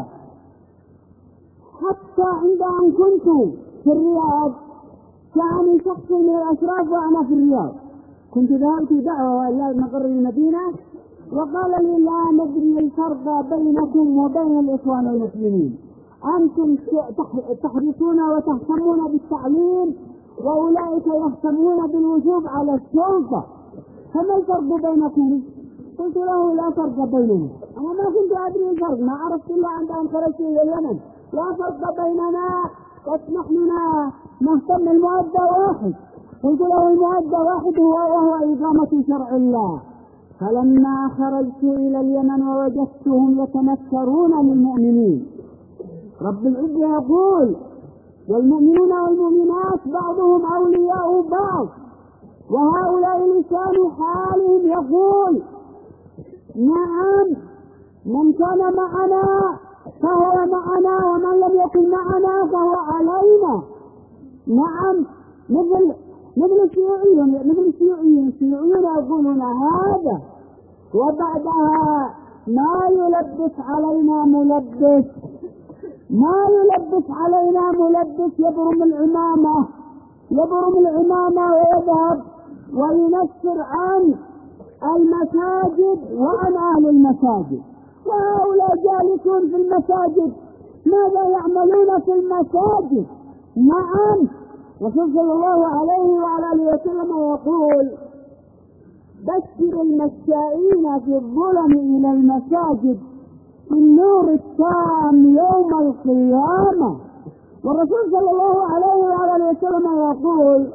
حتى عند أن كنت في الرياض كان شخص من الأشراف وأنا في الرياض، كنت ذهبت دعوة إلى مقر المدينة، وقال لي: لا ندري الفرق بينكم وبين الإخوان المسلمين، أنتم تحرصون وتهتمون بالتعليم، وأولئك يهتمون بالوجوب على السلطة، فما الفرق بينكم؟ قلت له: لا فرق بيننا. أنا ما كنت أدري الفرق، ما عرفت إلا عند أن خرجت إلى اليمن. لا فرق بيننا، نحن نهتم المؤدى واحد. قلت له: المؤدى واحد هو وهو إقامة شرع الله. فلما خرجت إلى اليمن ووجدتهم يتنكرون للمؤمنين، رب العزة يقول: والمؤمنون والمؤمنات بعضهم أولياء بعض، وهؤلاء لسان حالهم يقول: نعم من كان معنا فهو معنا، ومن لم يكن معنا فهو علينا. نعم مثل مثل الشيوعيين مثل الشيوعيين الشيوعيين يقولون هذا، وبعدها ما يلبس علينا ملبس ما يلبس علينا ملبس يبرم العمامة يبرم العمامة ويذهب وينفر عن المساجد وعن أهل المساجد. وهؤلاء جالسون في المساجد، ماذا يعملون في المساجد؟ نعم، رسول صلى الله عليه وعلى آله وسلم يقول: بشر المشائين في الظلم إلى المساجد في النور التام يوم القيامة. والرسول صلى الله عليه وعلى آله وسلم يقول: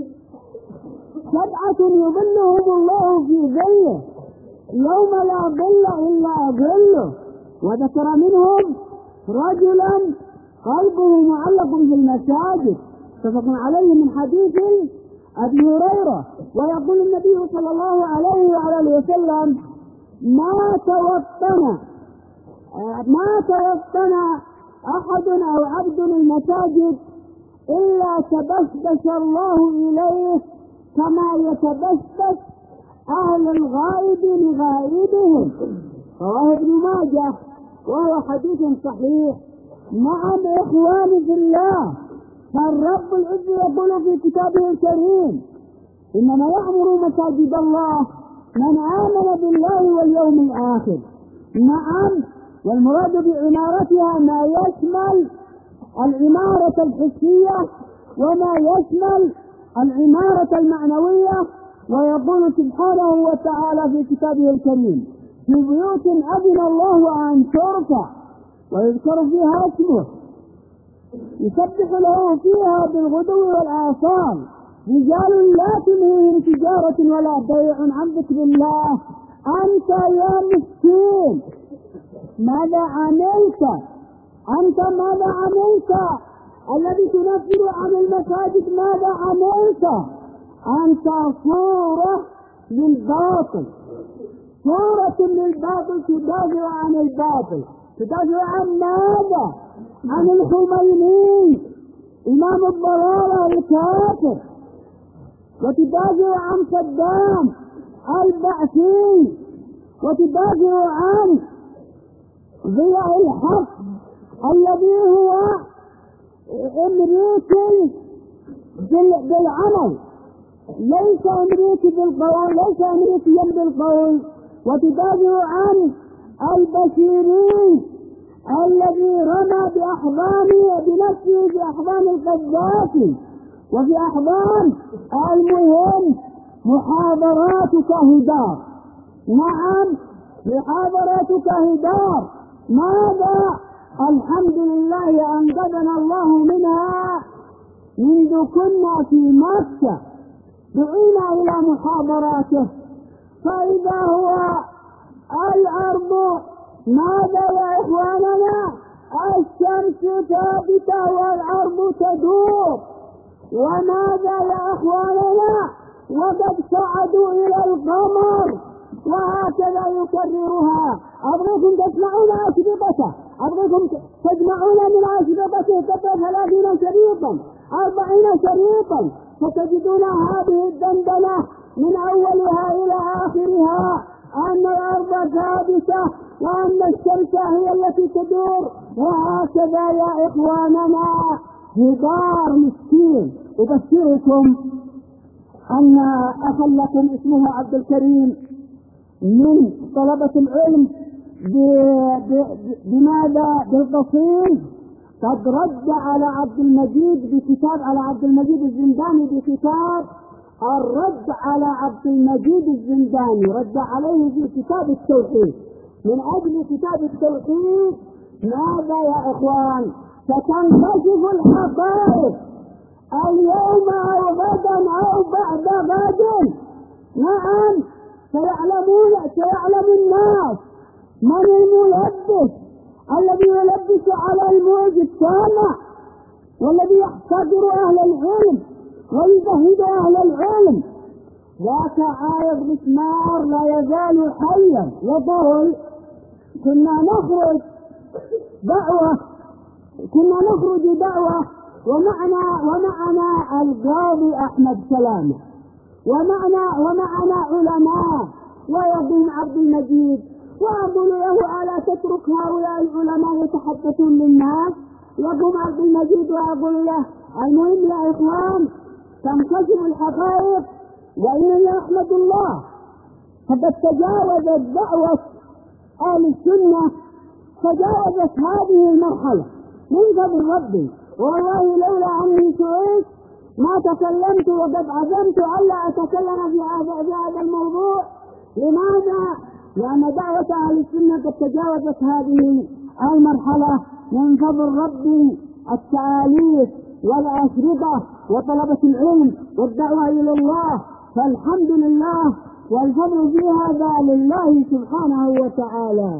سبعة يظلهم الله في ظله يوم لا ظل إلا ظله، وذكر منهم رجلا قلبه معلق في المساجد، اتفق عليه من حديث أبي هريرة. ويقول النبي صلى الله عليه وعلى آله وسلم: ما توطن ما توطن أحد أو عبد المساجد إلا تبسبس الله إليه كما يتبسبس أهل الغائب لغائبهم. رواه ابن ماجه وهو حديث صحيح. نعم إخواني في الله، فالرب العز يقول في كتابه الكريم: إنما يعمر مساجد الله من آمن بالله واليوم الآخر. نعم، والمراد بعمارتها ما يشمل العمارة الحسية وما يشمل العمارة المعنوية. ويقول سبحانه وتعالى في كتابه الكريم: في بيوت أذن الله أن ترفع ويذكر فيها اسمه يسبح له فيها بالغدو والآصال رجال لا تلهيهم تجارة ولا بيع عن ذكر الله. أنت يا مسكين ماذا عملت؟ أنت ماذا عملت؟ الذي تنفر عن المساجد ماذا عملت؟ أنت صورة للباطل، صورة للباطل، تدافع عن الباطل. تدافع عن ماذا؟ عن الخميني إمام الضلالة الكافر، وتدافع عن صدام البعثي، وتدافع عن ضياء الحق الذي هو أمريكي بالعمل، ليس أمريكي بالقول، ليس أمريكيا بالقول. وتدافع عن البشيري الذي رمى بأحضانه بنفسه في أحضان القذافي وفي أحضان المهم. محاضراتك هدار، نعم محاضراتك هدار. ماذا؟ الحمد لله أنقذنا الله منها منذ كنا في مكة، دعينا إلى محاضراته، فإذا هو الأرض ماذا يا إخواننا؟ الشمس ثابتة والأرض تدور. وماذا يا إخواننا؟ وقد صعدوا إلى القمر، وهكذا يكررها. أبغيكم تسمعون أشرطته، أبغيكم تجمعون من أشرطته قبل ثلاثين شريطا أربعين شريطا، فتجدون هذه الدندنة من أولها إلى آخرها أن الأرض ثابتة وأن الشمس هي التي تدور. وهكذا يا إخواننا هدار مسكين. أبشركم أن أخا لكم اسمه عبد الكريم من طلبة العلم بماذا؟ بالقصيم، قد رد على عبد المجيد بكتاب على عبد المجيد الزنداني بكتاب الرد على عبد المجيد الزنداني، رد عليه في كتاب التوحيد. من أجل كتاب التوحيد ماذا يا إخوان؟ ستنكشف الحقائق اليوم أو غدا أو بعد غد. نعم سيعلمون سيعلم الناس من الملبس الذي يلبس على الموج السامع، والذي يحتقر أهل العلم ويزهد أهل العلم. ذاك عايض مسمار لا يزال حيا. يقول: كنا نخرج دعوة كنا نخرج دعوة ومعنا ومعنا القاضي أحمد سلامة، ومعنا ومعنا علماء ويقوم عبد المجيد وأقول له ألا تترك هؤلاء العلماء يتحدثون للناس؟ يقوم عبد المجيد وأقول له المهم يا إخوان تنكشف الحقائق وإنني أحمد الله فقد تجاوزت دعوة أهل السنة تجاوزت هذه المرحلة من فضل ربي. والله لولا أني سئلت ما تكلمت وقد عزمت ألا أتكلم في هذا الموضوع. لماذا؟ لأن دعوة أهل السنة قد تجاوزت هذه المرحلة من فضل ربي. التآليف والأشرطة وطلبة العلم والدعوة إلى الله فالحمد لله والفضل في هذا لله سبحانه وتعالى.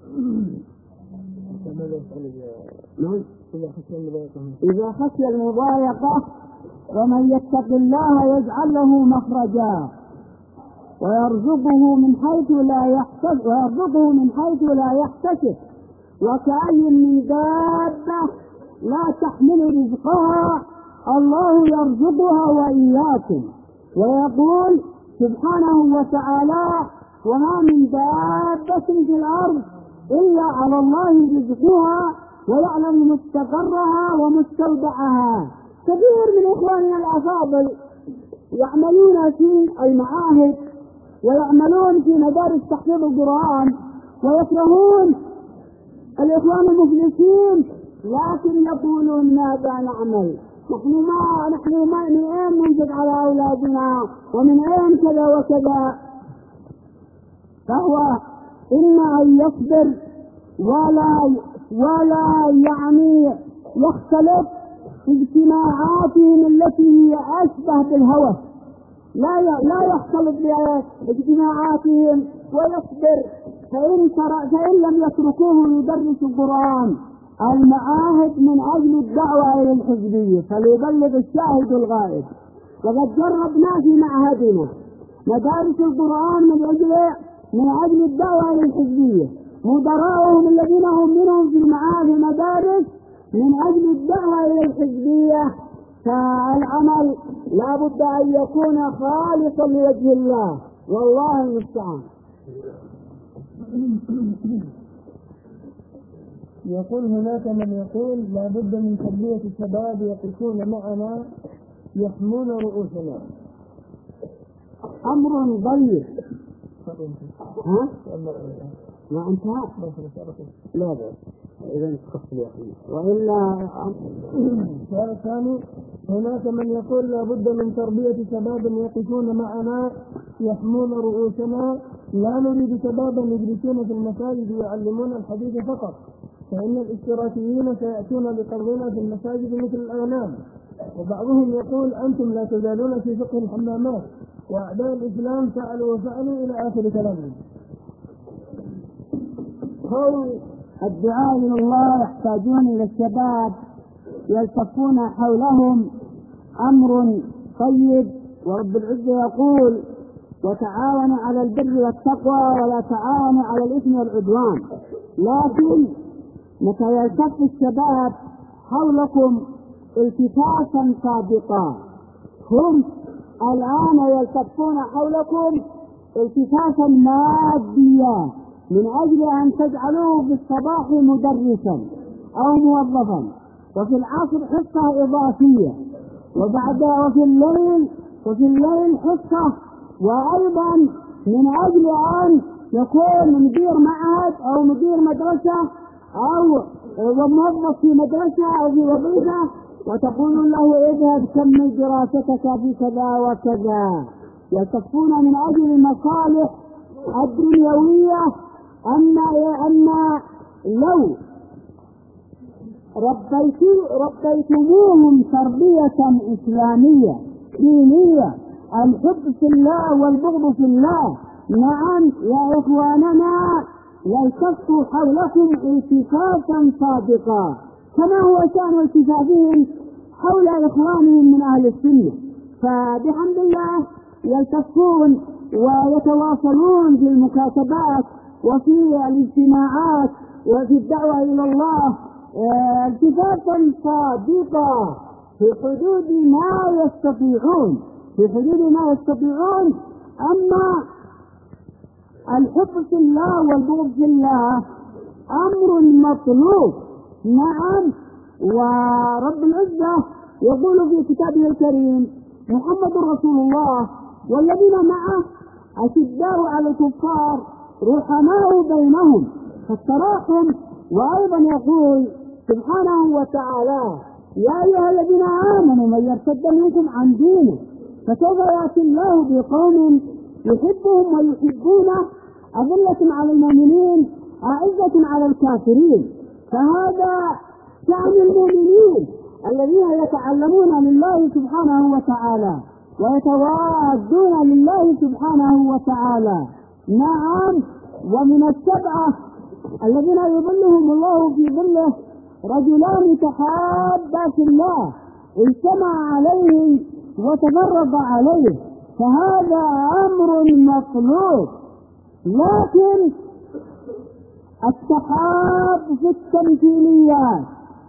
إذا خشي المضايقة ومن يتق الله يجعل له مخرجا ويرزقه من حيث لا يحتسب ويرزقه من حيث لا يحتسب وكأي من دابة لا تحمل رزقها الله يرزقها وإياكم. ويقول سبحانه وتعالى وما من دابة في الأرض إلا على الله رزقها ويعلم مستقرها ومستودعها. كثير من إخواننا الأفاضل يعملون في المعاهد ويعملون في مدارس تحفيظ القرآن ويكرهون الإخوان المفلسين لكن يقولون ماذا نعمل؟ نحن ما نحن ما من أين ننفق على أولادنا ومن أين كذا وكذا. فهو إما أن يصبر ولا ولا يعني يختلف اجتماعاتهم التي هي أشبه بالهوى لا لا يختلط باجتماعاتهم ويصبر فإن فإن لم يتركوه يدرس القرآن المعاهد من أجل الدعوة إلى الحزبية فليبلغ الشاهد الغائب. وقد جربنا في معهدنا مدارس القرآن من أجل من أجل الدعوة إلى الحزبية مدراءهم الذين هم منهم في المعاهد مدارس من أجل الدعوة إلى الحزبية. فالعمل لا بد أن يكون خالصا لوجه الله والله المستعان. يقول هناك من يقول لا بد من تربية الشباب يقفون معنا يحمون رؤوسنا. أمر ضيق. ها؟ ما انتهى؟ لا بأس. إذا تخفل يا أخي. وإلا السؤال الثاني هناك من يقول لا بد من تربية شباب يقفون معنا يحمون رؤوسنا. لا نريد شبابا يجلسون في المساجد ويعلمون الحديث فقط فإن الاشتراكيين سيأتون بقرضنا في المساجد مثل الأغنام. وبعضهم يقول أنتم لا تزالون في فقه الحمامات وأعداء الإسلام فعلوا وفعلوا إلى آخر كلامهم. قول الدعاء إلى الله يحتاجون إلى الشباب يلتفون حولهم أمر طيب. ورب العزة يقول وتعاونوا على البر والتقوى ولا تعاونوا على الإثم والعدوان. لكن متى يلتف الشباب حولكم التفافا صادقا هم الآن يلتفون حولكم التفافا ماديا من أجل أن تجعلوه في الصباح مدرسا أو موظفا وفي العصر حصة إضافية وبعد وفي الليل وفي الليل حصة وأيضا من أجل أن يكون مدير معهد أو مدير مدرسة أو موظف في مدرسة أو في وظيفة وتقول له اذهب كمل دراستك في كذا وكذا. يلتفون من أجل المصالح الدنيوية. أما أما لو ربيتموهم تربية إسلامية دينية الحب في الله والبغض في الله نعم يا إخواننا يلتفوا حولكم التفافا صادقا كما هو شأن التفافهم حول إخوانهم من أهل السنة. فبحمد الله يلتفون ويتواصلون في المكاتبات وفي الاجتماعات وفي الدعوة إلى الله التفافا صادقا في حدود ما يستطيعون في حدود ما يستطيعون. أما الحب في الله والبغض في الله أمر مطلوب. نعم. ورب العزة يقول في كتابه الكريم: محمد رسول الله والذين معه أشداء على الكفار رحماء بينهم فالتراحم. وأيضا يقول سبحانه وتعالى: يا أيها الذين آمنوا من يرتد منكم عن دينه فسوف يأتي الله بقوم يحبهم ويحبونه أذلة على المؤمنين أعزة على الكافرين. فهذا شأن المؤمنين الذين يتعلمون لله سبحانه وتعالى ويتوادون لله سبحانه وتعالى. نعم. ومن السبعة الذين يظلهم الله في ظله رجلان تحابا في الله اجتمع عليه وتفرق عليه، فهذا أمر مطلوب. لكن التحاب في التمثيليات،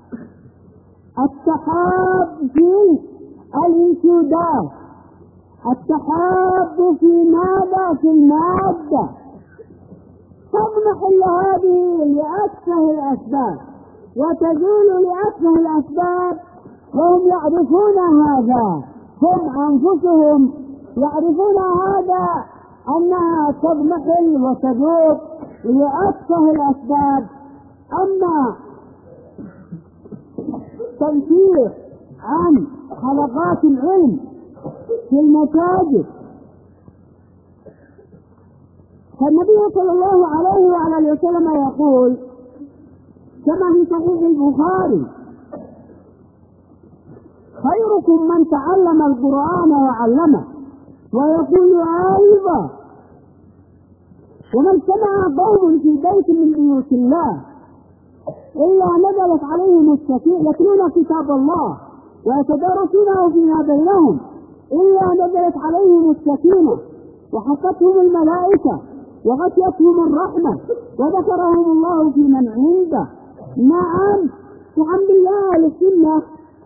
التحاب في الانشودات، التحاب في ماذا؟ في المادة، تضمحل هذه لأسفه الأسباب وتزول لأسفه الأسباب، وهم يعرفون هذا، هم أنفسهم يعرفون هذا أنها تضمحل وتذوب لأسفه الأسباب. أما تنفير عن حلقات العلم في المساجد، فالنبي صلى الله عليه وعلى وسلم يقول كما في صحيح البخاري: خيركم من تعلم القرآن وعلمه. ويقول أيضا: وما اجتمع قوم في بيت من بيوت الله إلا نزلت عليهم السكينة يتلون كتاب الله ويتدارسونه فيما بينهم إلا نزلت عليهم السكينة وحفتهم الملائكة وغشيتهم الرحمة وذكرهم الله في من عنده. نعم. الحمد لله السنة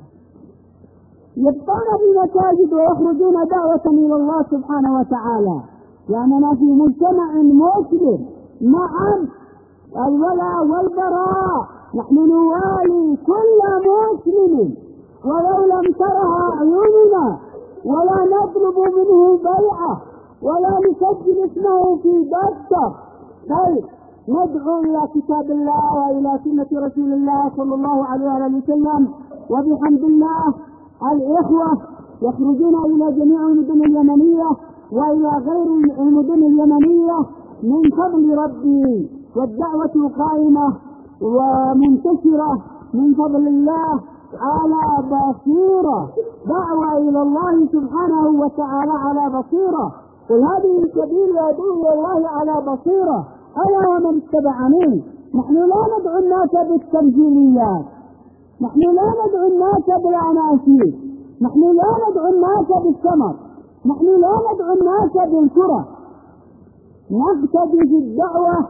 يبقون في المساجد ويخرجون دعوة إلى الله سبحانه وتعالى، لأننا في مجتمع مسلم. نعم. الولاء والبراء، نحن نوالي كل مسلم ولو لم ترها عيوننا، ولا نطلب منه بيعة ولا نسجل اسمه في دفتر، بل ندعو إلى كتاب الله وإلى سنة رسول الله صلى الله عليه وسلم. وبحمد الله الإخوة يخرجون إلى جميع المدن اليمنية وإلى غير المدن اليمنية من فضل ربي، والدعوة قائمة ومنتشرة من فضل الله على بصيرة، دعوة إلى الله سبحانه وتعالى على بصيرة. قل هذه سبيل يدعو إلى الله على بصيرة أنا ومن اتبعني. نحن لا ندعو الناس بالتمثيليات، نحن لا ندعو الناس بالأناشيد، نحن لا ندعو الناس بالسمر، نحن لا ندعو الناس بالكرة. نقتدي في الدعوة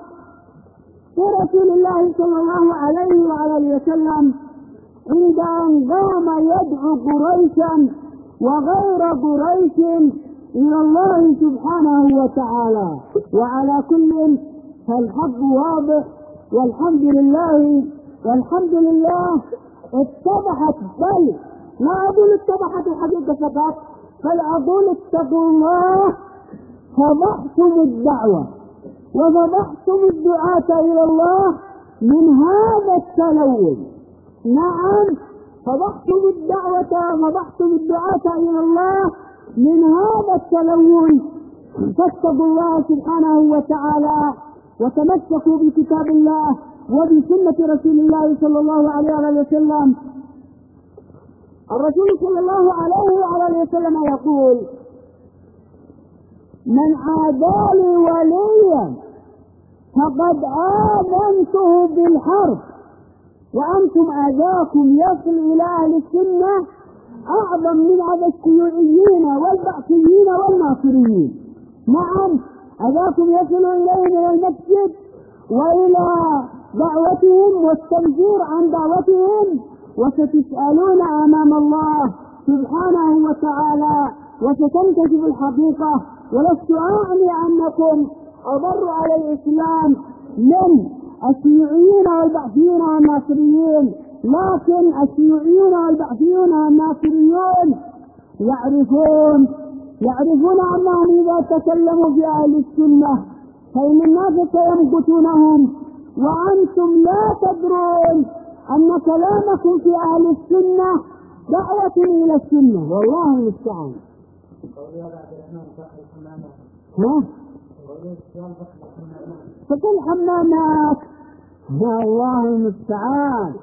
برسول الله صلى الله عليه وعلى وسلم عند أن قام يدعو قريشا وغير قريش إلى الله سبحانه وتعالى. وعلى كل فالحق واضح، والحمد لله والحمد لله اتضحت، بل لا أقول اتضحت الحقيقة فقط، بل أقول اتقوا الله. فضحتم الدعوة وفضحتم الدعاة إلى الله من هذا التلوث. نعم. فضحتم الدعوة وفضحتم الدعاة إلى الله من هذا التلوث. فاتقوا الله سبحانه وتعالى وتمسكوا بكتاب الله وبسنة رسول الله صلى الله عليه وسلم. الرسول صلى الله عليه وعلى وسلم يقول: من عادى لي وليا فقد آذنته بالحرب، وأنتم أذاكم يصل إلى أهل السنة أعظم من أذى الشيوعيين والبعثيين والناصريين. نعم. أذاكم يصل إليهم إلى المسجد وإلى دعوتهم والتنفير عن دعوتهم، وستسألون أمام الله سبحانه وتعالى وستنكشف الحقيقة. ولست أعني أنكم أضر على الإسلام من الشيوعيين والبعثيين والناصريين، لكن الشيوعيين والبعثيين والناصريون يعرفون يعرفون أنهم إذا تكلموا في أهل السنة فإن الناس سيمقتونهم، وأنتم لا تدرون أن كلامكم في أهل السنة دعوة إلى السنة. والله المستعان. ها؟ فكل الحمامات. يا الله المستعان.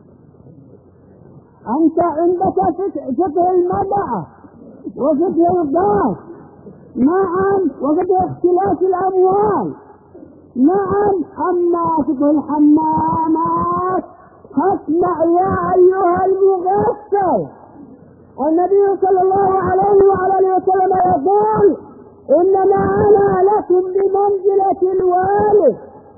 أنت عندك فقه المدعة وفقه الضغط، نعم، وفقه اختلاف الأموال، نعم. أما فقه الحمامات فاسمع يا أيها المغفل، النبي صلى الله عليه وعلى اله وسلم يقول إنما أنا لكم بمنزلة الوالد.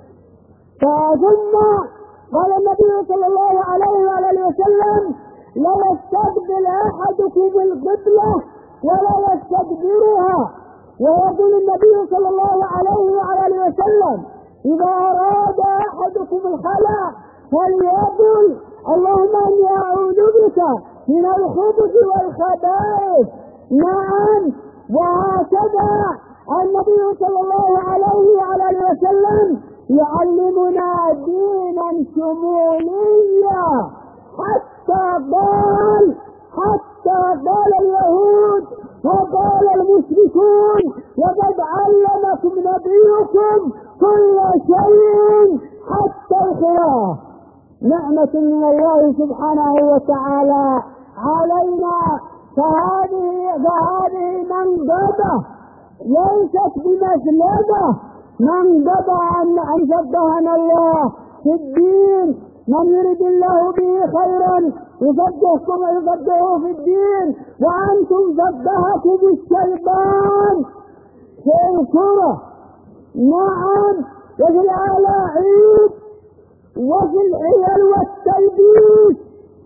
ثم قال النبي صلى الله عليه وعلى اله وسلم لا يستقبل أحدكم القبلة ولا يستدبرها. ويقول النبي صلى الله عليه وعلى اله وسلم إذا أراد أحدكم الخلاء فليقل اللهم إني أعوذ بك من الخبث والخبائث. نعم. وهكذا النبي صلى الله عليه وعلى اله وسلم يعلمنا دينا شموليا، حتى قال حتى قال اليهود وقال المشركون وقد علمكم نبيكم كل شيء حتى الخلاف. نعمة من الله سبحانه وتعالى علينا. فهذه فهذه منقبة ليست بمسلبة، منقبة أن أن فقهنا الله في الدين. من يرد الله به خيرا يفقهكم يفقهه في الدين، وأنتم فقهكم الشيطان في الكرة، نعم، وفي الألاعيب وفي الحيل والتلبيس،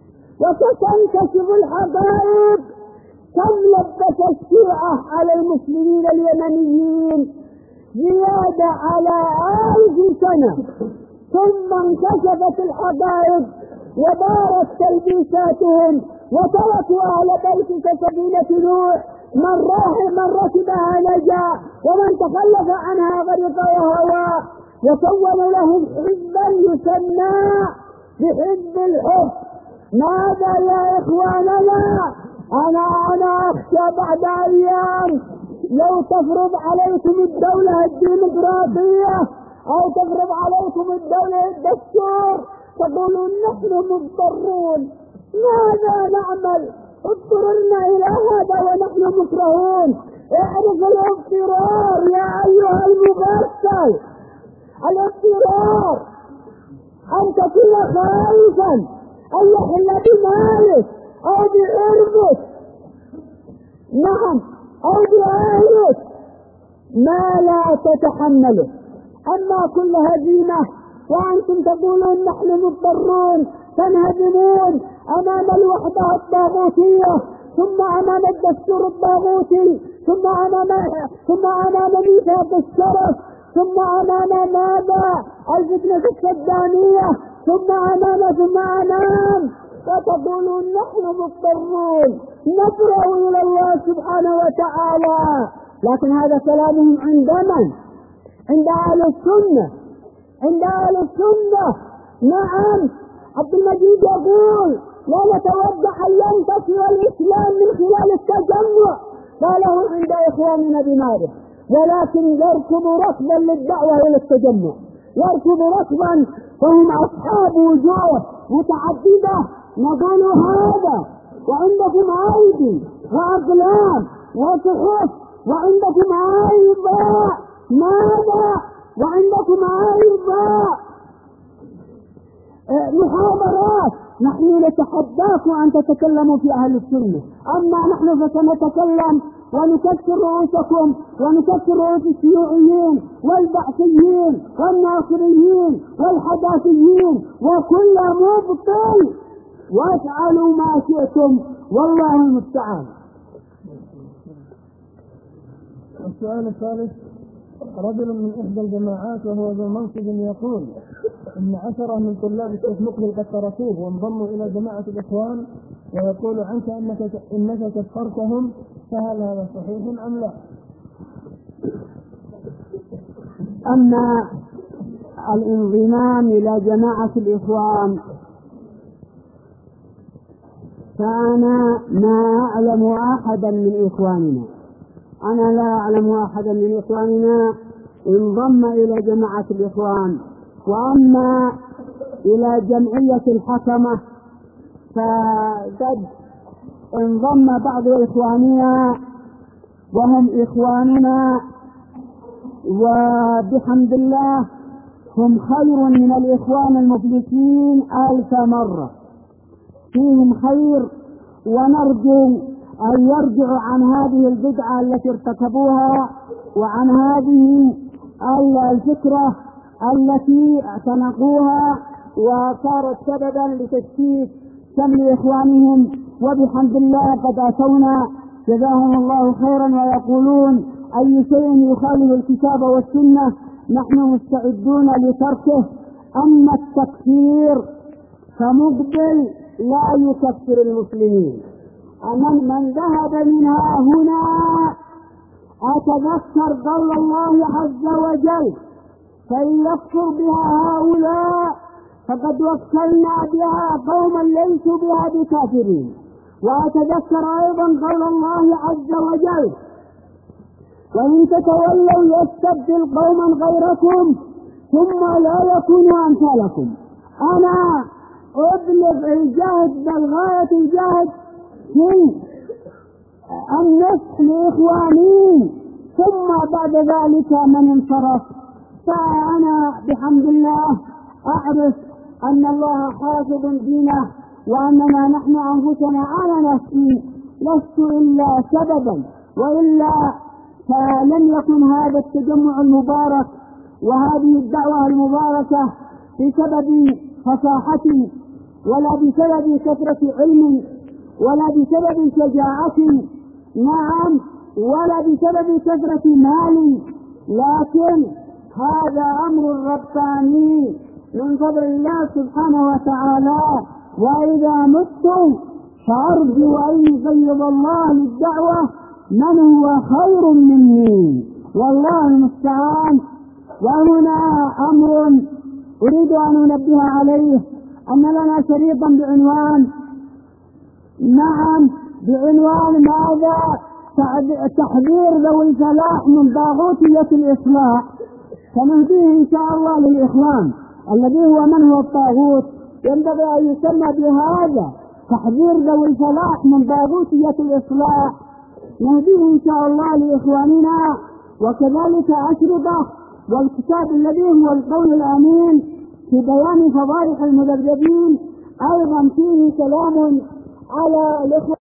وستنكشف الحقائق. كم لبس الشيعة على المسلمين اليمنيين زيادة على ألف سنة، ثم انكشفت الحقائق وبارت تلبيساتهم وتركوا أهل بيت كسفينة نوح، من راح من ركبها نجا ومن تخلف عنها غرق وهوى. وكونوا لهم حزبا يسمى بحزب الحب. ماذا يا إخواننا؟ أنا أنا أخشى بعد أيام لو تفرض عليكم الدولة الديمقراطية أو تفرض عليكم الدولة الدستور تقولون نحن مضطرون. ماذا نعمل؟ اضطررنا إلى هذا ونحن مكرهون. اعرف الاضطرار يا أيها المغفل، الاضطرار أن تكون خائفا أن يحل بمالك أو بعرضك، نعم، أو بأهلك ما لا تتحمله. أما كل هزيمة وأنتم تقولون نحن مضطرون تنهزمون أمام الوحدة الطاغوتية، ثم أمام الدستور الطاغوتي، ثم أمام ثم أمام ميثاق الشرف، ثم أمام ماذا؟ الفتنة الصدامية، ثم أمام ثم أمام وتقولون نحن مضطرون نفرغ إلى الله سبحانه وتعالى. لكن هذا كلامهم عند من؟ عند أهل السنة، عند أهل السنة. نعم، عبد المجيد يقول لا نتوقع أن ينتصر الإسلام من خلال التجمع، قاله عند إخواننا بمارس، ولكن يركض ركبا للدعوة إلى التجمع، يركض ركبا فهم أصحاب وجوه متعددة. نقول هذا وعندكم أيدي وأقلام وصحف، وعندكم أيضا ماذا؟ وعندكم أيضا محاضرات. نحن نتحداكم أن تتكلموا في أهل السنة، أما نحن فسنتكلم ونكسر رؤوسكم ونكسر رؤوس الشيوعيين والبعثيين والناصريين والحداثيين وكل مبطل، وافعلوا ما شئتم والله المستعان. السؤال الثالث: رجل من إحدى الجماعات وهو ذو منصب يقول إن عشرة من طلاب الشيخ مقبل قد تركوه وانضموا إلى جماعة الإخوان، ويقول عنك أنك إنك كفرتهم، فهل هذا صحيح أم لا؟ أما الانضمام إلى جماعة الإخوان فأنا ما أعلم أحدا من إخواننا أنا لا أعلم أحدا من إخواننا انضم إلى جماعة الإخوان. وأما إلى جمعية الحكمة فقد انضم بعض إخواننا وهم إخواننا، وبحمد الله هم خير من الإخوان المفلسين ألف مرة، فيهم خير، ونرجو أن يرجعوا عن هذه البدعة التي ارتكبوها وعن هذه الفكرة التي اعتنقوها وصارت سببا لتشتيت شمل إخوانهم. وبحمد الله قد أتونا جزاهم الله خيرا ويقولون أي شيء يخالف الكتاب والسنة نحن مستعدون لتركه. أما التكفير فمقبل لا يكفر المسلمين. أمن من ذهب منها هنا أتذكر قول الله عز وجل فإن يكفر بها هؤلاء فقد وكلنا بها قوما ليسوا بها بكافرين. وأتذكر أيضا قول الله عز وجل وإن تتولوا يستبدل قوما غيركم ثم لا يكونوا أمثالكم. أنا أبلغ الجهد بالغاية الجهد في النصح لإخواني، ثم بعد ذلك من انصرف فأنا بحمد الله أعرف أن الله حافظ دينه وأننا نحن أنفسنا على نفسي لست إلا سببا، وإلا فلن يكن هذا التجمع المبارك وهذه الدعوة المباركة بسبب فصاحة ولا بسبب كثرة علم ولا بسبب شجاعة، نعم، ولا بسبب كثرة مال، لكن هذا أمر رباني من فضل الله سبحانه وتعالى. وإذا مت فأرجو أن يقيض الله للدعوة من هو خير مني، والله المستعان. وهنا أمر أريد أن أنبه عليه، أن لنا شريطا بعنوان نعم بعنوان ماذا؟ تحذير ذوي الفلاح من طاغوتية الإصلاح، فنهديه إن شاء الله للإخوان الذي هو من هو الطاغوت، ينبغي أن يسمى بهذا تحذير ذوي الفلاح من طاغوتية الإصلاح، نهديه إن شاء الله لإخواننا. وكذلك أشرطة والكتاب الذي هو القول الأمين في بيان فضائح المذبذبين أيضا فيه كلام على الإخوة